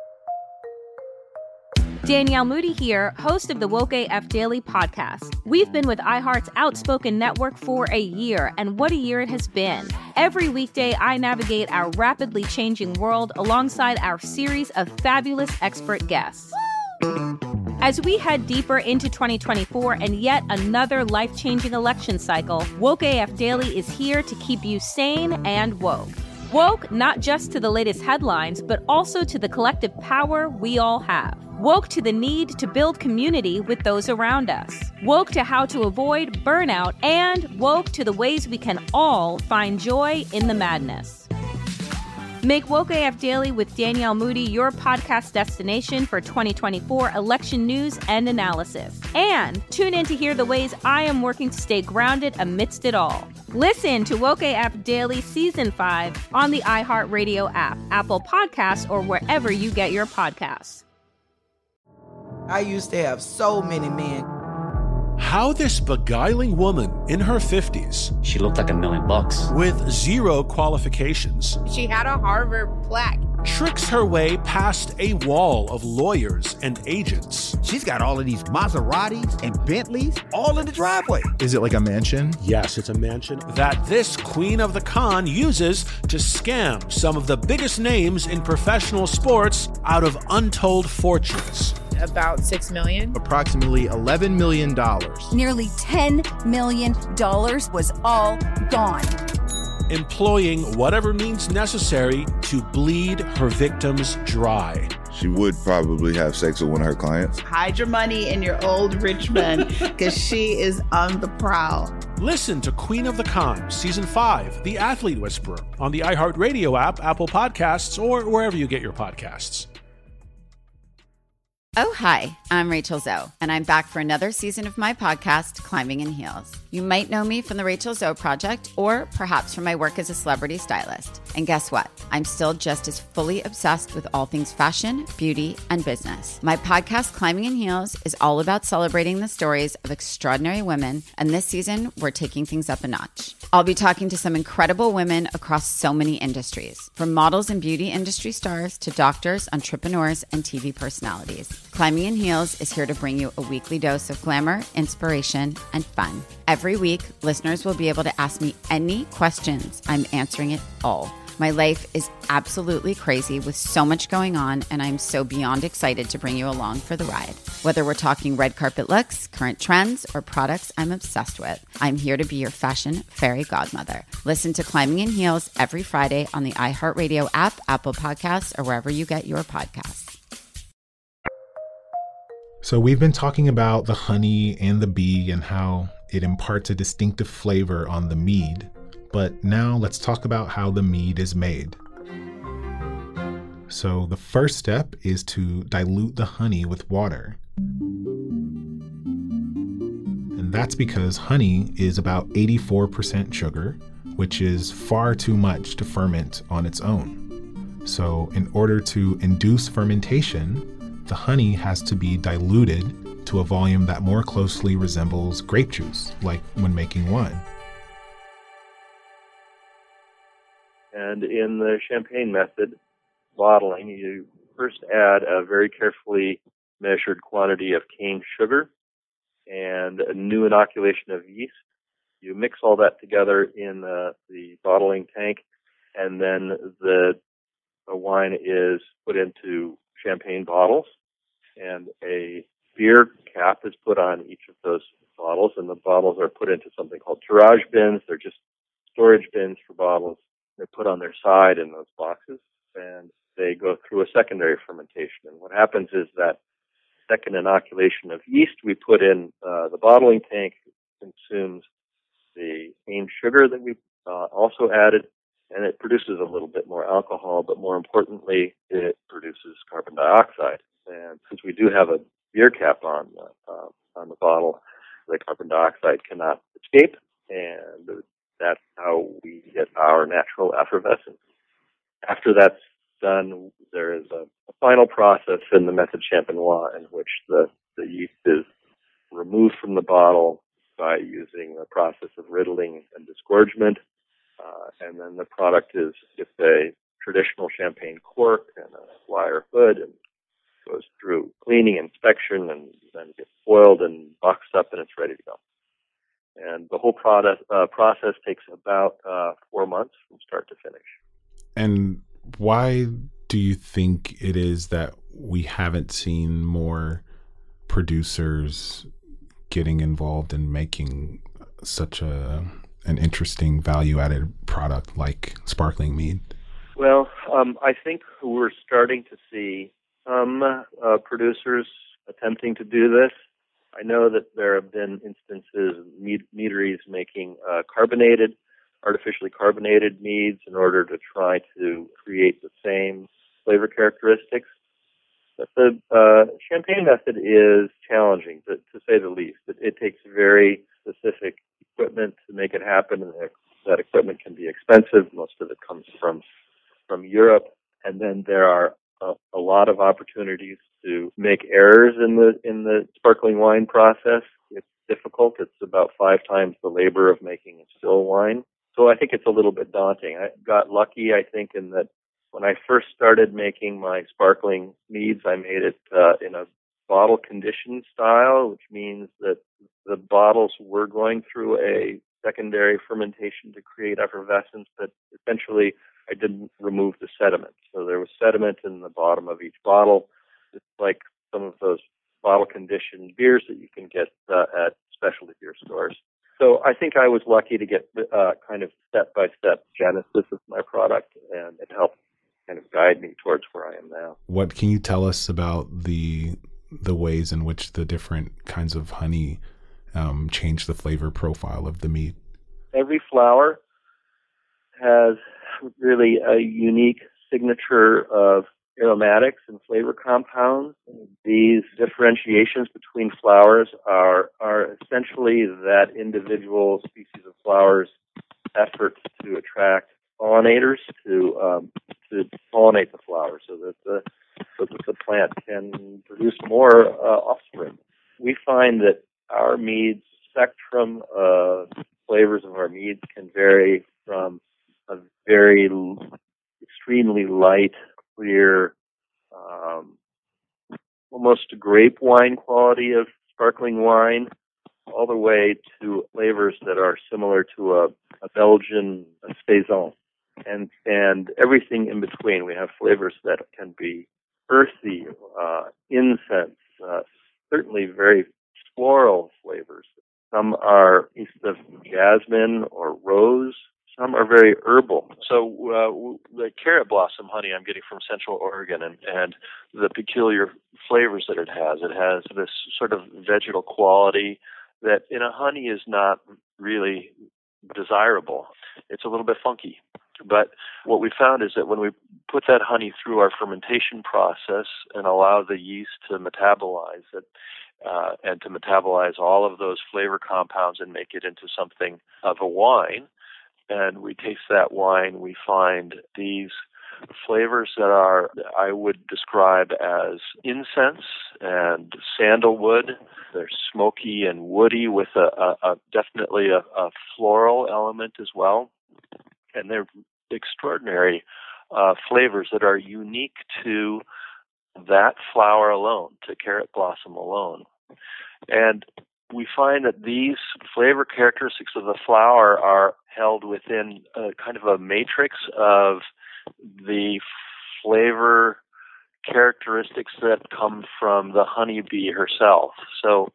Speaker 9: Danielle Moody here, host of the Woke AF Daily podcast. We've been with iHeart's Outspoken Network for a year, and what a year it has been. Every weekday, I navigate our rapidly changing world alongside our series of fabulous expert guests. As we head deeper into 2024 and yet another life-changing election cycle, Woke AF Daily is here to keep you sane and woke. Woke not just to the latest headlines, but also to the collective power we all have. Woke to the need to build community with those around us. Woke to how to avoid burnout, and woke to the ways we can all find joy in the madness. Make Woke AF Daily with Danielle Moody your podcast destination for 2024 election news and analysis. And tune in to hear the ways I am working to stay grounded amidst it all. Listen to Woke AF Daily Season 5 on the iHeartRadio app, Apple Podcasts, or wherever you get your podcasts.
Speaker 4: I used to have so many men.
Speaker 5: How this beguiling woman in her 50s,
Speaker 16: she looked like $1 million,
Speaker 5: with zero qualifications,
Speaker 13: she had a Harvard plaque,
Speaker 5: tricks her way past a wall of lawyers and agents.
Speaker 14: She's got all of these Maseratis and Bentleys all in the driveway.
Speaker 11: Is it like a mansion?
Speaker 5: Yes, it's a mansion that this queen of the con uses to scam some of the biggest names in professional sports out of untold fortunes.
Speaker 13: About $6 million.
Speaker 14: Approximately $11 million.
Speaker 7: Nearly $10 million was all gone.
Speaker 5: Employing whatever means necessary to bleed her victims dry.
Speaker 15: She would probably have sex with one of her clients.
Speaker 8: Hide your money in your old rich man, because she is on the prowl.
Speaker 5: Listen to Queen of the Con, Season 5, The Athlete Whisperer, on the iHeartRadio app, Apple Podcasts, or wherever you get your podcasts.
Speaker 6: Oh, hi, I'm Rachel Zoe, and I'm back for another season of my podcast, Climbing in Heels. You might know me from the Rachel Zoe Project, or perhaps from my work as a celebrity stylist. And guess what? I'm still just as fully obsessed with all things fashion, beauty, and business. My podcast, Climbing in Heels, is all about celebrating the stories of extraordinary women, and this season, we're taking things up a notch. I'll be talking to some incredible women across so many industries, from models and beauty industry stars to doctors, entrepreneurs, and TV personalities. Climbing in Heels is here to bring you a weekly dose of glamour, inspiration, and fun. Every week, listeners will be able to ask me any questions. I'm answering it all. My life is absolutely crazy with so much going on, and I'm so beyond excited to bring you along for the ride. Whether we're talking red carpet looks, current trends, or products I'm obsessed with, I'm here to be your fashion fairy godmother. Listen to Climbing in Heels every Friday on the iHeartRadio app, Apple Podcasts, or wherever you get your podcasts.
Speaker 11: So we've been talking about the honey and the bee and how it imparts a distinctive flavor on the mead. But now let's talk about how the mead is made. So the first step is to dilute the honey with water. And that's because honey is about 84% sugar, which is far too much to ferment on its own. So in order to induce fermentation, the honey has to be diluted to a volume that more closely resembles grape juice, like when making wine.
Speaker 12: And in the champagne method, bottling, you first add a very carefully measured quantity of cane sugar and a new inoculation of yeast. You mix all that together in the bottling tank, and then the wine is put into champagne bottles, and a beer cap is put on each of those bottles, and the bottles are put into something called tirage bins. They're just storage bins for bottles. They're put on their side in those boxes, and they go through a secondary fermentation. And what happens is that second inoculation of yeast we put in the bottling tank consumes the cane sugar that we also added, and it produces a little bit more alcohol, but more importantly, it produces carbon dioxide. And since we do have a beer cap on the bottle, the carbon dioxide cannot escape, and that's how we get our natural effervescence. After that's done, there is a final process in the method champenois in which the yeast is removed from the bottle by using the process of riddling and disgorgement. And then the product is just a traditional champagne cork and a wire hood, and goes through cleaning, inspection, and then gets boiled and boxed up, and it's ready to go. And the whole process takes about 4 months from start to finish.
Speaker 11: And why do you think it is that we haven't seen more producers getting involved in making such an interesting value-added product like sparkling mead? Well,
Speaker 12: I think we're starting to see some producers attempting to do this. I know that there have been instances of meaderies making artificially carbonated meads in order to try to create the same flavor characteristics. But the champagne method is challenging, to say the least. It takes very specific equipment to make it happen, and that equipment can be expensive. Most of it comes from Europe, and then there are a lot of opportunities to make errors in the sparkling wine process. It's difficult. It's about 5 times the labor of making a still wine. So I think it's a little bit daunting. I got lucky, I think, in that when I first started making my sparkling meads, I made it in a bottle conditioned style, which means that the bottles were going through a secondary fermentation to create effervescence, but essentially I didn't remove the sediment. So there was sediment in the bottom of each bottle. It's like some of those bottle-conditioned beers that you can get at specialty beer stores. So I think I was lucky to get kind of step-by-step genesis of my product, and it helped kind of guide me towards where I am now.
Speaker 11: What can you tell us about the ways in which the different kinds of honey change the flavor profile of the mead?
Speaker 12: Every flower has really a unique signature of aromatics and flavor compounds. These differentiations between flowers are essentially that individual species of flowers' efforts to attract pollinators to pollinate the flower so that the plant can produce more offspring. We find that our meads spectrum flavors of our meads can vary from a very extremely light, clear, almost grape wine quality of sparkling wine, all the way to flavors that are similar to a Belgian saison, and everything in between. We have flavors that can be earthy, incense, certainly very floral flavors. Some are east of jasmine or rose. Some are very herbal. So the carrot blossom honey I'm getting from Central Oregon and the peculiar flavors that it has this sort of vegetal quality that in a honey is not really desirable. It's a little bit funky. But what we found is that when we put that honey through our fermentation process and allow the yeast to metabolize it, and to metabolize all of those flavor compounds and make it into something of a wine, and we taste that wine, we find these flavors that are, I would describe as incense and sandalwood. They're smoky and woody with definitely a floral element as well. And they're extraordinary flavors that are unique to that flower alone, to carrot blossom alone. And we find that these flavor characteristics of the flower are held within a kind of a matrix of the flavor characteristics that come from the honeybee herself. So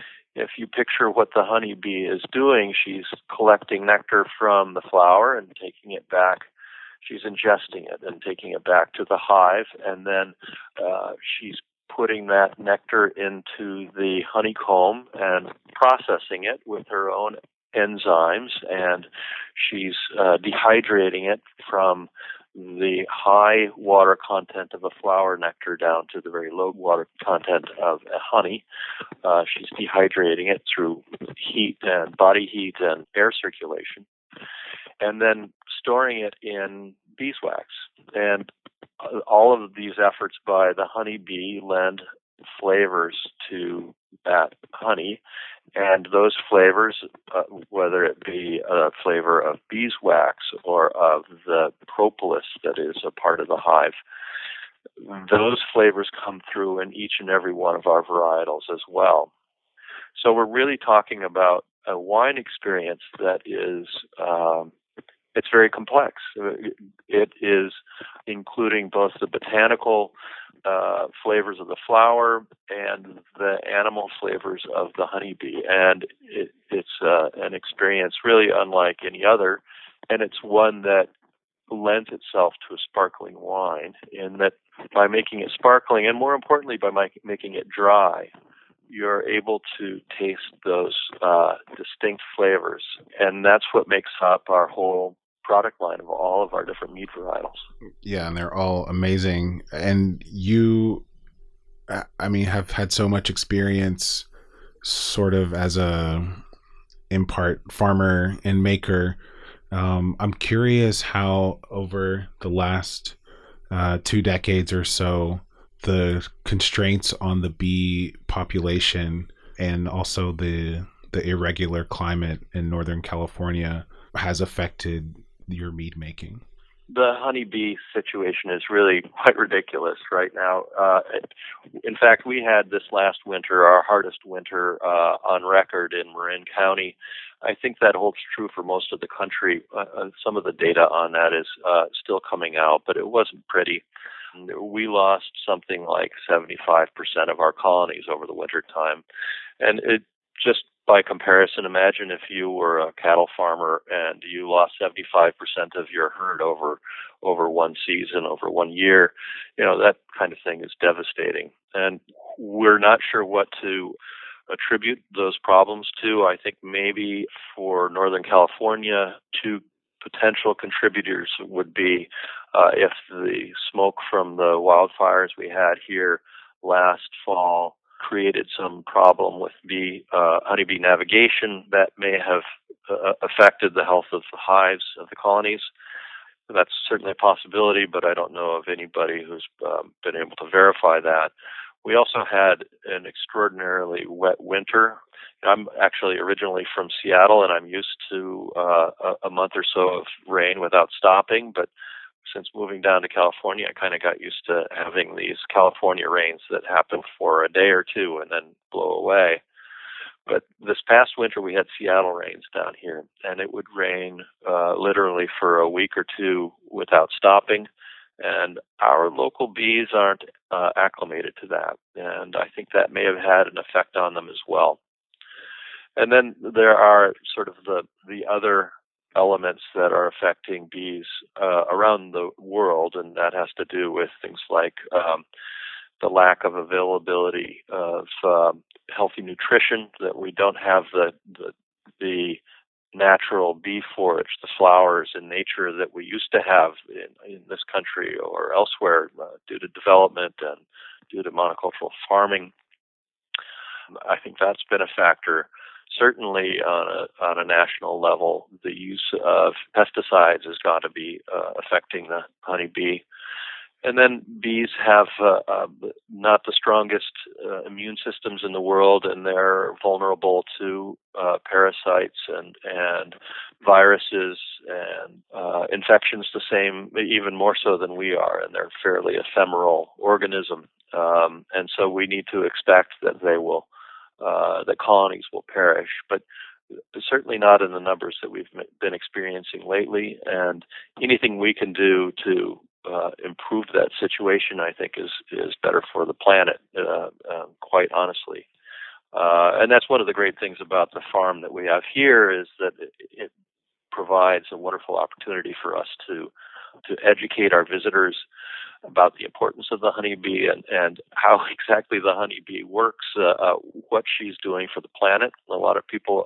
Speaker 12: if you picture what the honeybee is doing, she's collecting nectar from the flower and taking it back. She's ingesting it and taking it back to the hive, and then she's putting that nectar into the honeycomb and processing it with her own enzymes, and she's dehydrating it from the high water content of a flower nectar down to the very low water content of a honey. She's dehydrating it through heat and body heat and air circulation, and then storing it in beeswax. And all of these efforts by the honeybee lend flavors to that honey, and those flavors, whether it be a flavor of beeswax or of the propolis that is a part of the hive, those flavors come through in each and every one of our varietals as well. So we're really talking about a wine experience that is it's very complex. It is including both the botanical flavors of the flower and the animal flavors of the honeybee. And it's an experience really unlike any other, and it's one that lends itself to a sparkling wine in that by making it sparkling, and more importantly by making it dry, you're able to taste those distinct flavors. And that's what makes up our whole product line of all of our different mead varietals.
Speaker 11: Yeah, and they're all amazing. And you, I mean, have had so much experience sort of as in part, farmer and maker. I'm curious how over the last 2 decades or so, the constraints on the bee population and also the irregular climate in Northern California has affected your mead making.
Speaker 12: The honeybee situation is really quite ridiculous right now. In fact, we had this last winter, our hardest winter on record in Marin County. I think that holds true for most of the country. Some of the data on that is still coming out, but it wasn't pretty. We lost something like 75% of our colonies over the winter time. And it just by comparison, imagine if you were a cattle farmer and you lost 75% of your herd over one season, over 1 year. You know, that kind of thing is devastating. And we're not sure what to attribute those problems to. I think maybe for Northern California, 2 potential contributors would be if the smoke from the wildfires we had here last fall created some problem with honeybee navigation that may have affected the health of the hives of the colonies. That's certainly a possibility, but I don't know of anybody who's been able to verify that. We also had an extraordinarily wet winter. I'm actually originally from Seattle, and I'm used to a month or so of rain without stopping, but since moving down to California, I kind of got used to having these California rains that happen for a day or two and then blow away. But this past winter, we had Seattle rains down here, and it would rain literally for a week or two without stopping. And our local bees aren't acclimated to that, and I think that may have had an effect on them as well. And then there are sort of the other elements that are affecting bees around the world, and that has to do with things like the lack of availability of healthy nutrition, that we don't have the natural bee forage, the flowers in nature that we used to have in this country or elsewhere due to development and due to monocultural farming. I think that's been a factor. Certainly on a national level, the use of pesticides has got to be affecting the honeybee. And then bees have not the strongest immune systems in the world, and they're vulnerable to parasites and viruses and infections the same, even more so than we are, and they're a fairly ephemeral organism. And so we need to expect that that colonies will perish, but certainly not in the numbers that we've been experiencing lately. And anything we can do to improve that situation, I think, is better for the planet, quite honestly. And that's one of the great things about the farm that we have here, is that it provides a wonderful opportunity for us to educate our visitors about the importance of the honeybee and how exactly the honeybee works, what she's doing for the planet. A lot of people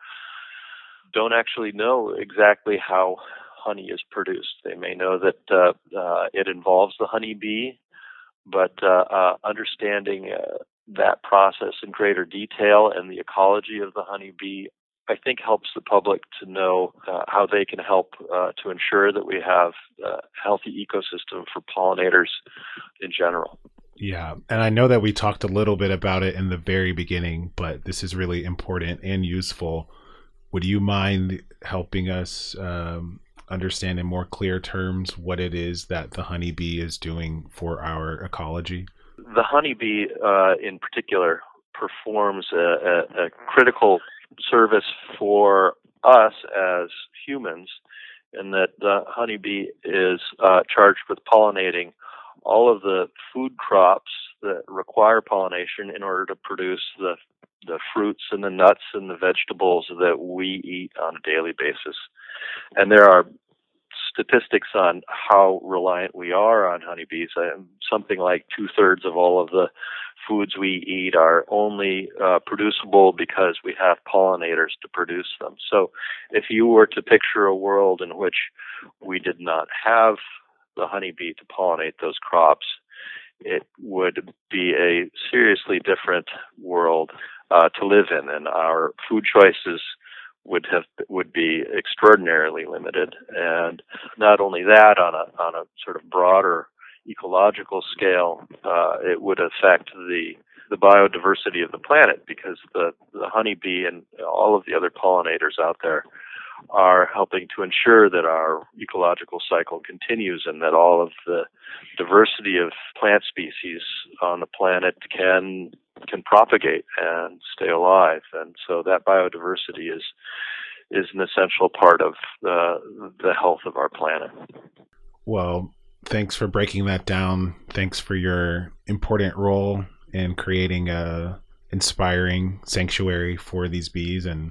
Speaker 12: don't actually know exactly how honey is produced. They may know that it involves the honeybee, but understanding that process in greater detail and the ecology of the honeybee, I think, helps the public to know how they can help to ensure that we have a healthy ecosystem for pollinators in general.
Speaker 11: Yeah, and I know that we talked a little bit about it in the very beginning, but this is really important and useful. Would you mind helping us understand in more clear terms what it is that the honeybee is doing for our ecology?
Speaker 12: The honeybee, in particular, performs a critical service for us as humans, in that the honeybee is charged with pollinating all of the food crops that require pollination in order to produce the fruits and the nuts and the vegetables that we eat on a daily basis. And there are statistics on how reliant we are on honeybees. Something like 2/3 of all of the foods we eat are only producible because we have pollinators to produce them. So if you were to picture a world in which we did not have the honeybee to pollinate those crops, it would be a seriously different world to live in, and our food choices would be extraordinarily limited. And not only that, on a sort of broader ecological scale, it would affect the biodiversity of the planet, because the honeybee and all of the other pollinators out there are helping to ensure that our ecological cycle continues and that all of the diversity of plant species on the planet can propagate and stay alive. And so that biodiversity is an essential part of the health of our planet.
Speaker 11: Well, thanks for breaking that down. Thanks for your important role in creating a inspiring sanctuary for these bees, and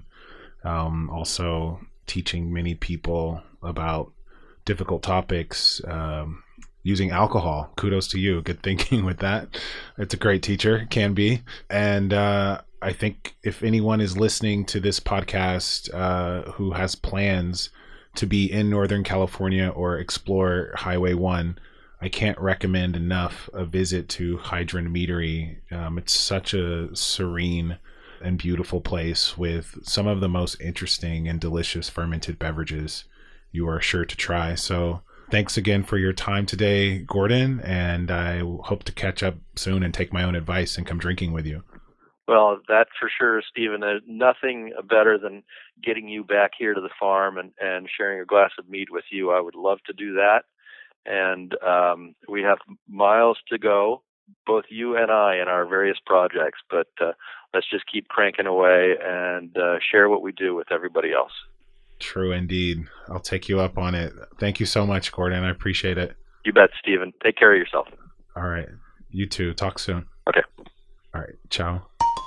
Speaker 11: also teaching many people about difficult topics, using alcohol. Kudos to you. Good thinking with that. It's a great teacher, can be. And I think if anyone is listening to this podcast who has plans to be in Northern California or explore Highway 1, I can't recommend enough a visit to Hydrant Meadery. It's such a serene and beautiful place with some of the most interesting and delicious fermented beverages you are sure to try. So thanks again for your time today, Gordon, and I hope to catch up soon and take my own advice and come drinking with you.
Speaker 12: Well, that's for sure, Stephen. There's nothing better than getting you back here to the farm and sharing a glass of mead with you. I would love to do that. And we have miles to go, both you and I, in our various projects. But let's just keep cranking away and share what we do with everybody else.
Speaker 11: True indeed. I'll take you up on it. Thank you so much, Gordon. I appreciate it.
Speaker 12: You bet, Stephen. Take care of yourself.
Speaker 11: All right. You too. Talk soon.
Speaker 12: Okay.
Speaker 11: All right. Ciao.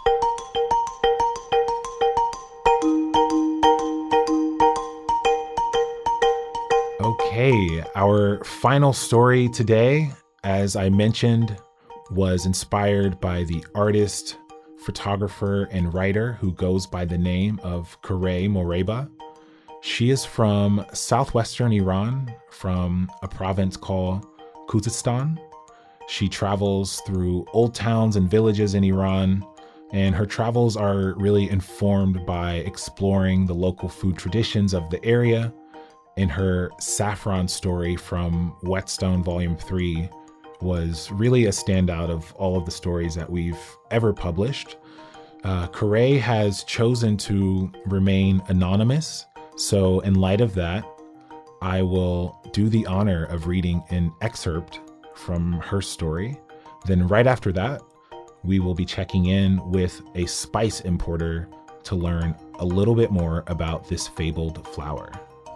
Speaker 11: Okay, our final story today, as I mentioned, was inspired by the artist, photographer, and writer who goes by the name of Kureh Moreba. She is from southwestern Iran, from a province called Khuzestan. She travels through old towns and villages in Iran, and her travels are really informed by exploring the local food traditions of the area. And her saffron story from Whetstone Volume 3 was really a standout of all of the stories that we've ever published. Kureh has chosen to remain anonymous, so in light of that, I will do the honor of reading an excerpt from her story. Then right after that, we will be checking in with a spice importer to learn a little bit more about this fabled flower.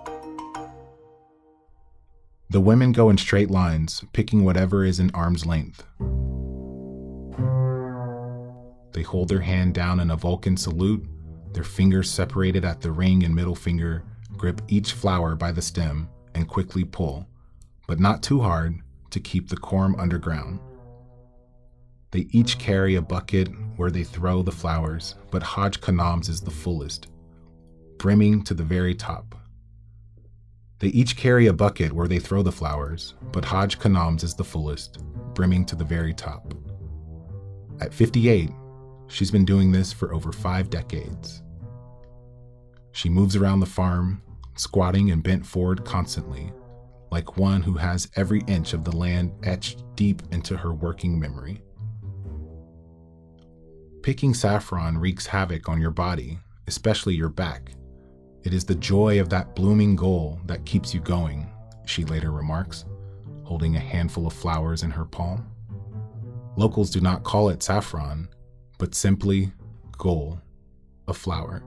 Speaker 11: The women go in straight lines, picking whatever is in arm's length. They hold their hand down in a Vulcan salute, their fingers separated at the ring and middle finger, grip each flower by the stem, and quickly pull, but not too hard to keep the corm underground. They each carry a bucket where they throw the flowers, but Haj Kanam's is the fullest, brimming to the very top. They each carry a bucket where they throw the flowers, but Haj Kanam's is the fullest, brimming to the very top. At 58, she's been doing this for over 5 decades. She moves around the farm, squatting and bent forward constantly, like one who has every inch of the land etched deep into her working memory. Picking saffron wreaks havoc on your body, especially your back. It is the joy of that blooming goal that keeps you going, she later remarks, holding a handful of flowers in her palm. Locals do not call it saffron, but simply goal, a flower.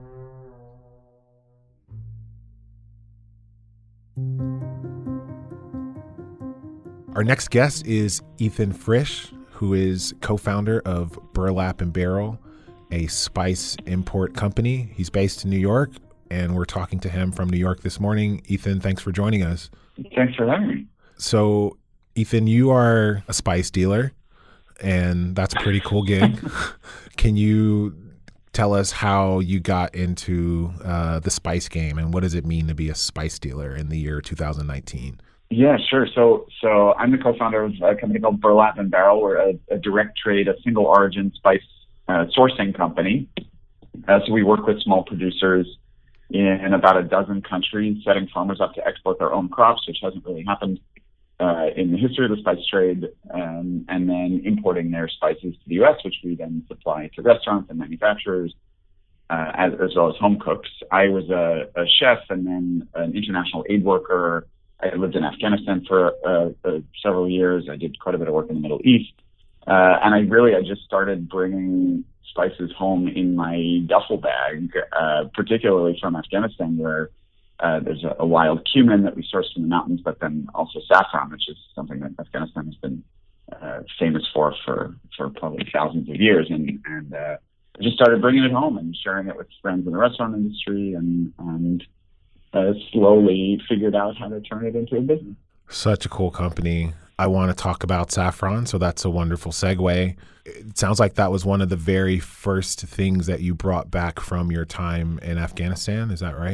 Speaker 11: Our next guest is Ethan Frisch, who is co-founder of Burlap and Barrel, a spice import company. He's based in New York, and we're talking to him from New York this morning. Ethan, thanks for joining us.
Speaker 16: Thanks for having me.
Speaker 11: So, Ethan, you are a spice dealer, and that's a pretty cool gig. Can you tell us how you got into the spice game, and what does it mean to be a spice dealer in the year 2019?
Speaker 16: Yeah, sure. So I'm the co-founder of a company called Burlap and Barrel. We're a direct trade, a single origin spice sourcing company. So we work with small producers in about a dozen countries, setting farmers up to export their own crops, which hasn't really happened in the history of the spice trade, and then importing their spices to the U.S., which we then supply to restaurants and manufacturers, as well as home cooks. I was a chef and then an international aid worker. I lived in Afghanistan for several years. I did quite a bit of work in the Middle East. And I just started bringing spices home in my duffel bag, particularly from Afghanistan, where there's a wild cumin that we source from the mountains, but then also saffron, which is something that Afghanistan has been famous for probably thousands of years. And I just started bringing it home and sharing it with friends in the restaurant industry, and slowly figured out how to turn it into a business.
Speaker 11: Such a cool company. I want to talk about saffron, so that's a wonderful segue. It sounds like that was one of the very first things that you brought back from your time in Afghanistan. Is that right?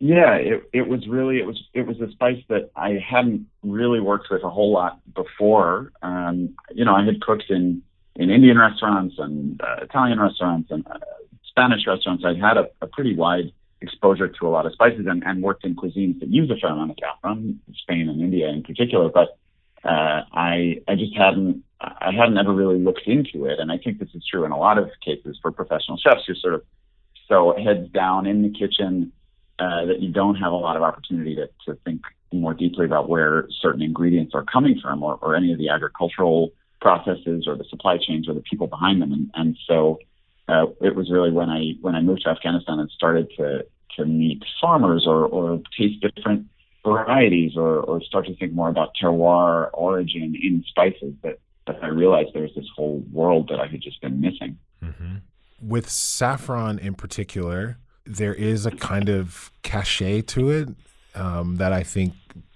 Speaker 16: Yeah, it was a spice that I hadn't really worked with a whole lot before. I had cooked in Indian restaurants and Italian restaurants and Spanish restaurants. I'd had a pretty wide exposure to a lot of spices and worked in cuisines that use a fair amount of saffron, Spain and India in particular. But I hadn't ever really looked into it, and I think this is true in a lot of cases for professional chefs who sort of so heads down in the kitchen that you don't have a lot of opportunity to think more deeply about where certain ingredients are coming from or any of the agricultural processes or the supply chains or the people behind them. And so it was really when I moved to Afghanistan and started to meet farmers or taste different varieties or start to think more about terroir origin in spices that I realized there was this whole world that I had just been missing.
Speaker 11: Mm-hmm. With saffron in particular, there is a kind of cachet to it that I think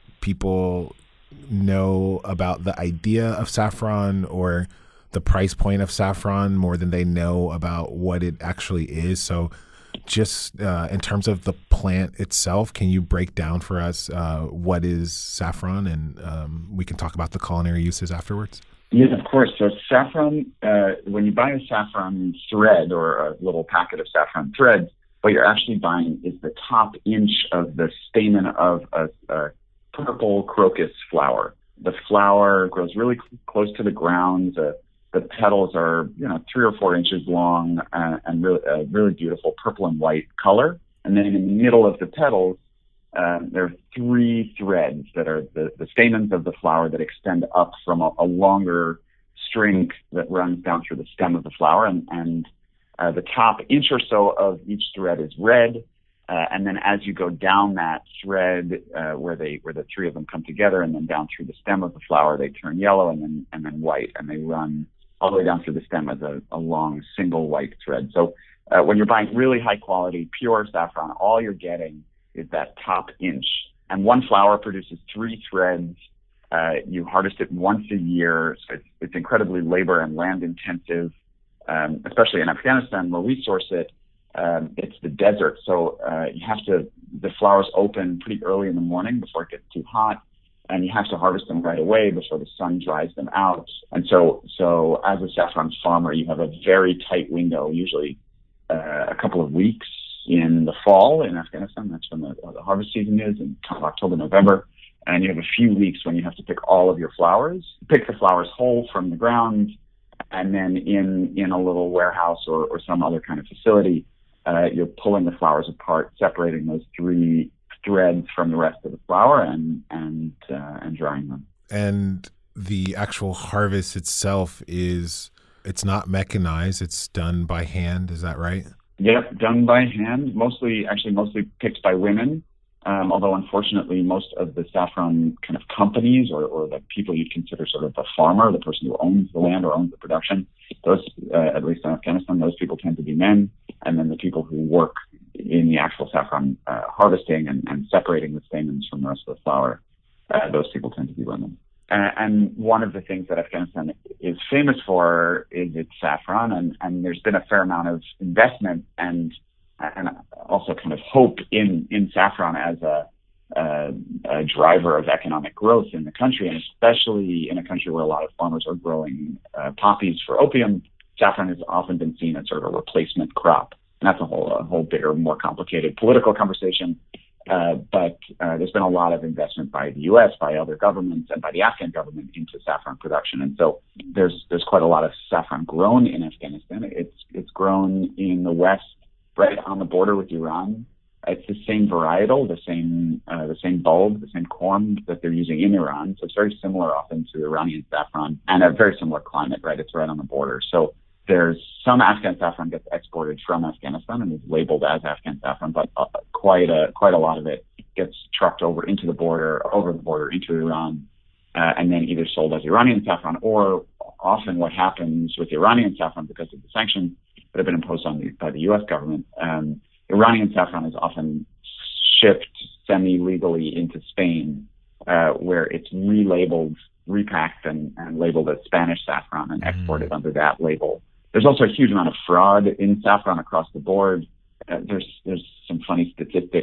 Speaker 11: people know about the idea of saffron or the price point of saffron more than they know about what it actually is. So just in terms of the plant itself, can you break down for us what is saffron? And we can talk about the culinary uses afterwards.
Speaker 16: Yes, of course. So saffron, when you buy a saffron thread or a little packet of saffron threads, what you're actually buying is the top inch of the stamen of a purple crocus flower. The flower grows really close to the ground. The petals are, 3 or 4 inches long and really beautiful purple and white color. And then in the middle of the petals, there are 3 threads that are the stamens of the flower that extend up from a longer string that runs down through the stem of the flower. And the top inch or so of each thread is red. And then as you go down that thread, where the 3 of them come together and then down through the stem of the flower, they turn yellow and then white, and they run all the way down through the stem as a long single white thread. So when you're buying really high quality, pure saffron, all you're getting is that top inch. And one flower produces 3 threads. You harvest it once a year. So it's incredibly labor and land intensive, especially in Afghanistan where we source it. It's the desert. So the flowers open pretty early in the morning before it gets too hot. And you have to harvest them right away before the sun dries them out. And so as a saffron farmer, you have a very tight window, usually a couple of weeks in the fall in Afghanistan. That's when the harvest season is, in kind of October, November. And you have a few weeks when you have to pick all of your flowers, pick the flowers whole from the ground, and then in a little warehouse or some other kind of facility, you're pulling the flowers apart, separating those 3 threads from the rest of the flower and drying them.
Speaker 11: And the actual harvest itself it's not mechanized, it's done by hand, is that right?
Speaker 16: Yep, done by hand, mostly picked by women. Although unfortunately most of the saffron kind of companies or the people you'd consider sort of the farmer, the person who owns the land or owns the production, those, at least in Afghanistan, those people tend to be men. And then the people who work in the actual saffron harvesting and separating the stamens from the rest of the flower, those people tend to be women. And one of the things that Afghanistan is famous for is its saffron, and there's been a fair amount of investment and also kind of hope in saffron as a driver of economic growth in the country, and especially in a country where a lot of farmers are growing poppies for opium. Saffron has often been seen as sort of a replacement crop. And that's a whole bigger, more complicated political conversation. But there's been a lot of investment by the U.S., by other governments, and by the Afghan government into saffron production. And so there's quite a lot of saffron grown in Afghanistan. It's grown in the west, right on the border with Iran. It's the same varietal, the same bulb, the same corm that they're using in Iran. So it's very similar often to Iranian saffron and a very similar climate, right? It's right on the border. So there's some Afghan saffron gets exported from Afghanistan and is labeled as Afghan saffron, but quite a lot of it gets trucked over the border into Iran, and then either sold as Iranian saffron, or often what happens with Iranian saffron because of the sanctions that have been imposed by the U.S. government. Iranian saffron is often shipped semi-legally into Spain, where it's relabeled, repacked, and labeled as Spanish saffron and exported under that label. There's also a huge amount of fraud in saffron across the board. There's some funny statistics.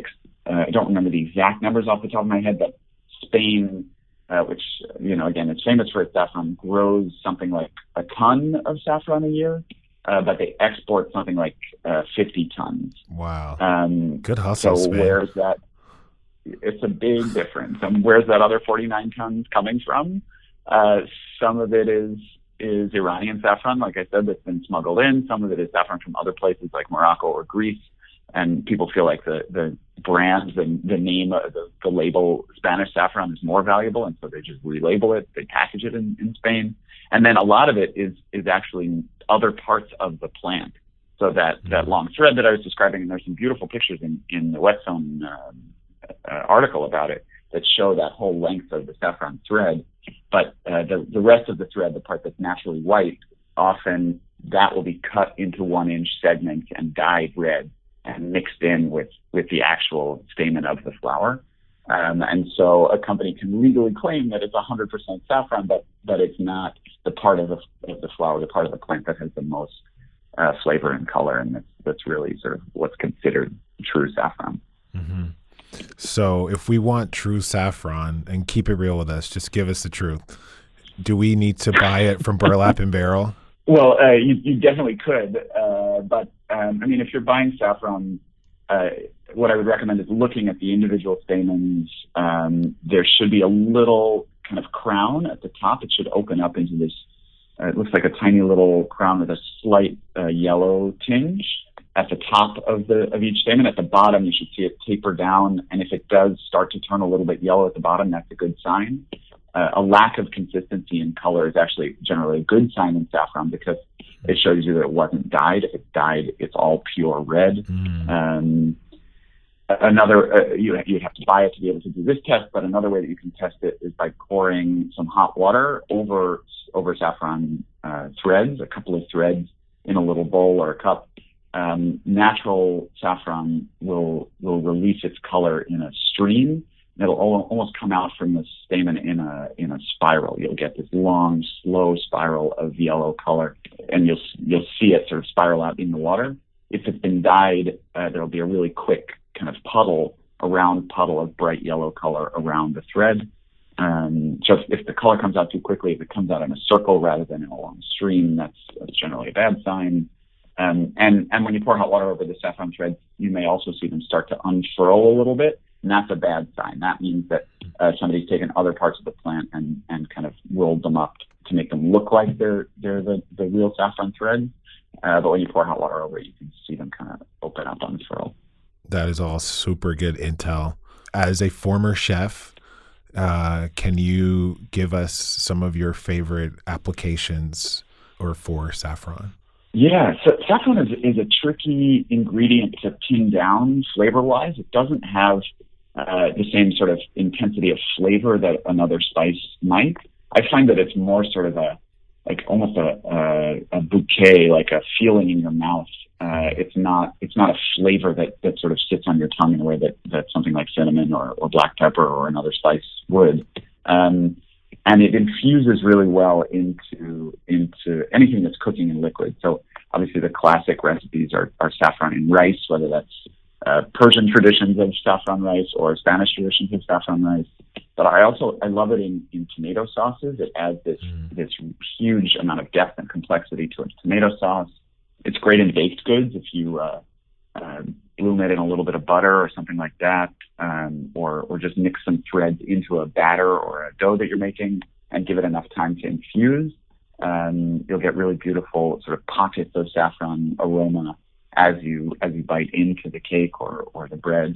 Speaker 16: I don't remember the exact numbers off the top of my head, but Spain, which, again, is famous for its saffron, grows something like a ton of saffron a year, but they export something like 50 tons.
Speaker 11: Wow. Good hustle,
Speaker 16: So
Speaker 11: Spain.
Speaker 16: where's that? It's a big difference. And where's that other 49 tons coming from? Some of it is Iranian saffron, like I said, that's been smuggled in. Some of it is saffron from other places like Morocco or Greece. And people feel like the brand, the name, the label Spanish saffron is more valuable, and so they just relabel it, they package it in Spain. And then a lot of it is actually other parts of the plant. So that long thread that I was describing, and there's some beautiful pictures in the Whetstone article about it that show that whole length of the saffron thread. But the rest of the thread, the part that's naturally white, often that will be cut into 1-inch segments and dyed red and mixed in with the actual stamen of the flower. And so a company can legally claim that it's 100% saffron, but it's not the part of the flower, the part of the plant that has the most flavor and color, and that's really sort of what's considered true saffron.
Speaker 11: Mm-hmm. So if we want true saffron, and keep it real with us, just give us the truth, do we need to buy it from Burlap and Barrel?
Speaker 16: Well, you definitely could, but if you're buying saffron, what I would recommend is looking at the individual stamens. There should be a little kind of crown at the top. It should open up into this. It looks like a tiny little crown with a slight yellow tinge at the top of each stamen. At the bottom, you should see it taper down, and if it does start to turn a little bit yellow at the bottom, that's a good sign. A lack of consistency in color is actually generally a good sign in saffron because it shows you that it wasn't dyed. If it's dyed, it's all pure red. You'd have to buy it to be able to do this test, but another way that you can test it is by pouring some hot water over saffron threads, a couple of threads in a little bowl or a cup. Natural saffron will release its color in a stream. It'll almost come out from the stamen in a spiral. You'll get this long, slow spiral of yellow color, and you'll see it sort of spiral out in the water. If it's been dyed, there'll be a really quick kind of a round puddle of bright yellow color around the thread. So if the color comes out too quickly, if it comes out in a circle rather than in a long stream, that's generally a bad sign. And when you pour hot water over the saffron threads, you may also see them start to unfurl a little bit. And that's a bad sign. That means that somebody's taken other parts of the plant and kind of rolled them up to make them look like they're the real saffron threads. But when you pour hot water over it, you can see them kind of open up, unfurl. That is all super good intel. As a former chef, can you give us some of your favorite applications for saffron? Yeah, so saffron is a tricky ingredient to pin down flavor-wise. It doesn't have the same sort of intensity of flavor that another spice might. I find that it's more sort of almost a bouquet, like a feeling in your mouth. It's not a flavor that sort of sits on your tongue in a way that something like cinnamon or black pepper or another spice would. And it infuses really well into anything that's cooking in liquid. So obviously the classic recipes are saffron in rice, whether that's Persian traditions of saffron rice or Spanish traditions of saffron rice. But I love it in tomato sauces. It adds this huge amount of depth and complexity to a tomato sauce. It's great in baked goods if you bloom it in a little bit of butter or something like that, or just mix some threads into a batter or a dough that you're making and give it enough time to infuse. You'll get really beautiful sort of pockets of saffron aroma as you bite into the cake or the bread.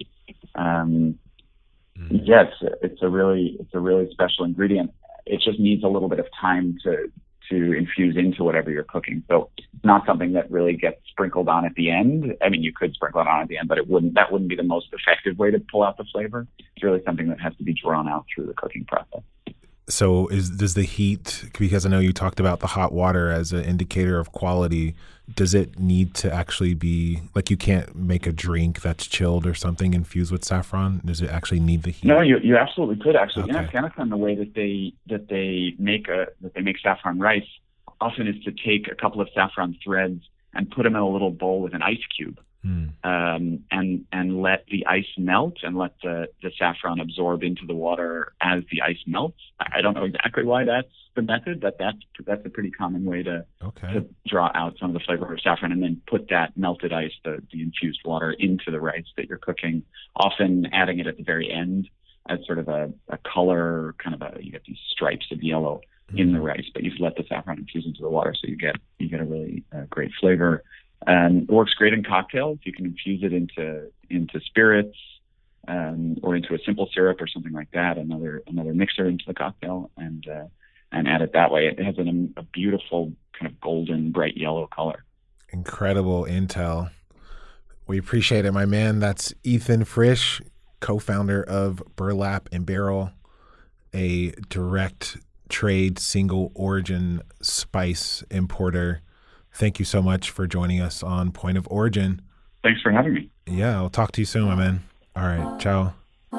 Speaker 16: Yes, it's a really special ingredient. It just needs a little bit of time to infuse into whatever you're cooking. So it's not something that really gets sprinkled on at the end. I mean, you could sprinkle it on at the end, but that wouldn't be the most effective way to pull out the flavor. It's really something that has to be drawn out through the cooking process. So does the heat, because I know you talked about the hot water as an indicator of quality, does it need to actually be, like you can't make a drink that's chilled or something infused with saffron? Does it actually need the heat? No, you absolutely could actually. Okay. In Afghanistan, the way that they make saffron rice often is to take a couple of saffron threads and put them in a little bowl with an ice cube and let the ice melt and let the saffron absorb into the water as the ice melts. I don't know exactly why that's the method, but that's a pretty common way to draw out some of the flavor of saffron, and then put that melted ice, the infused water, into the rice that you're cooking, often adding it at the very end as sort of a color, you get these stripes of yellow in the rice, but you let the saffron infuse into the water, so you get a really great flavor. It works great in cocktails. You can infuse it into spirits, or into a simple syrup or something like that. Another mixer into the cocktail, and add it that way. It has a beautiful kind of golden, bright yellow color.
Speaker 11: Incredible intel. We appreciate it, my man. That's Ethan Frisch, co-founder of Burlap and Barrel, a direct trade single origin spice importer. Thank you so much for joining us on Point of Origin.
Speaker 16: Thanks for having me.
Speaker 11: Yeah, I'll talk to you soon, my man. All right, ciao.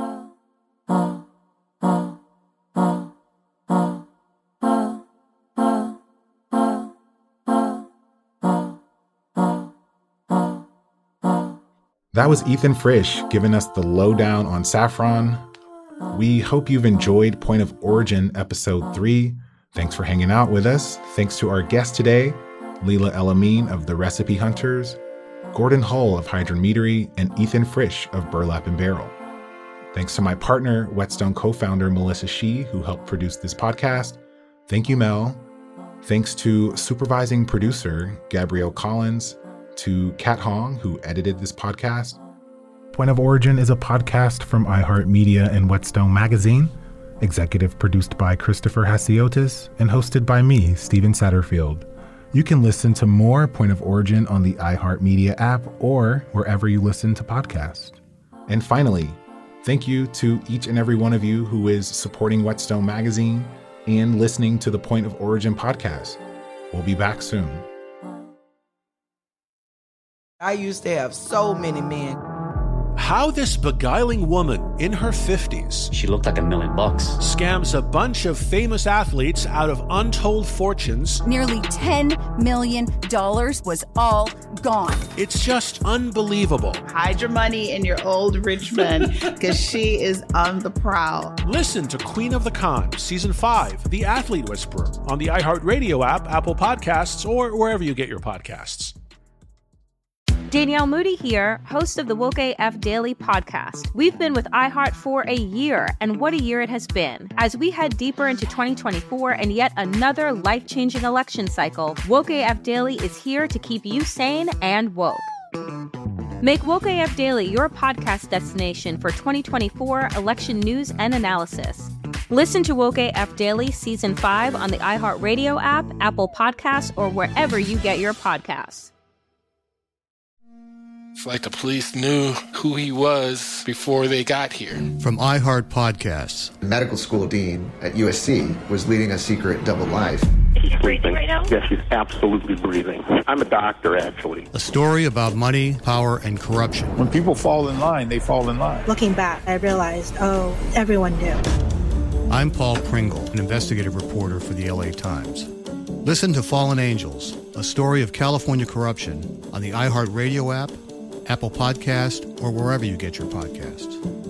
Speaker 11: That was Ethan Frisch giving us the lowdown on saffron. We hope you've enjoyed Point of Origin episode 3. Thanks for hanging out with us. Thanks to our guest today, Leila El-Amin of The Recipe Hunters, Gordon Hull of Hydron Meadery, and Ethan Frisch of Burlap and Barrel. Thanks to my partner, Whetstone co-founder Melissa Shee, who helped produce this podcast. Thank you, Mel. Thanks to supervising producer Gabrielle Collins, to Kat Hong, who edited this podcast. Point of Origin is a podcast from iHeartMedia and Whetstone Magazine, executive produced by Christopher Hasiotis, and hosted by me, Steven Satterfield. You can listen to more Point of Origin on the iHeartMedia app or wherever you listen to podcasts. And finally, thank you to each and every one of you who is supporting Whetstone Magazine and listening to the Point of Origin podcast. We'll be back soon.
Speaker 4: I used to have so many men.
Speaker 5: How this beguiling woman in her 50s,
Speaker 17: she looked like $1 million,
Speaker 5: scams a bunch of famous athletes out of untold fortunes.
Speaker 7: Nearly $10 million was all gone.
Speaker 5: It's just unbelievable.
Speaker 8: Hide your money in your old rich man, because she is on the prowl.
Speaker 5: Listen to Queen of the Con, Season 5, The Athlete Whisperer, on the iHeartRadio app, Apple Podcasts, or wherever you get your podcasts.
Speaker 9: Danielle Moody here, host of the Woke AF Daily podcast. We've been with iHeart for a year, and what a year it has been. As we head deeper into 2024 and yet another life-changing election cycle, Woke AF Daily is here to keep you sane and woke. Make Woke AF Daily your podcast destination for 2024 election news and analysis. Listen to Woke AF Daily Season 5 on the iHeartRadio app, Apple Podcasts, or wherever you get your podcasts.
Speaker 18: It's like the police knew who he was before they got here.
Speaker 19: From iHeart Podcasts.
Speaker 20: The medical school dean at USC was leading a secret double life.
Speaker 21: He's breathing right now? Yes, he's absolutely breathing. I'm a doctor, actually.
Speaker 19: A story about money, power, and corruption.
Speaker 22: When people fall in line, they fall in line.
Speaker 23: Looking back, I realized, everyone knew.
Speaker 19: I'm Paul Pringle, an investigative reporter for the LA Times. Listen to Fallen Angels, a story of California corruption on the iHeartRadio app, Apple Podcast, or wherever you get your podcasts.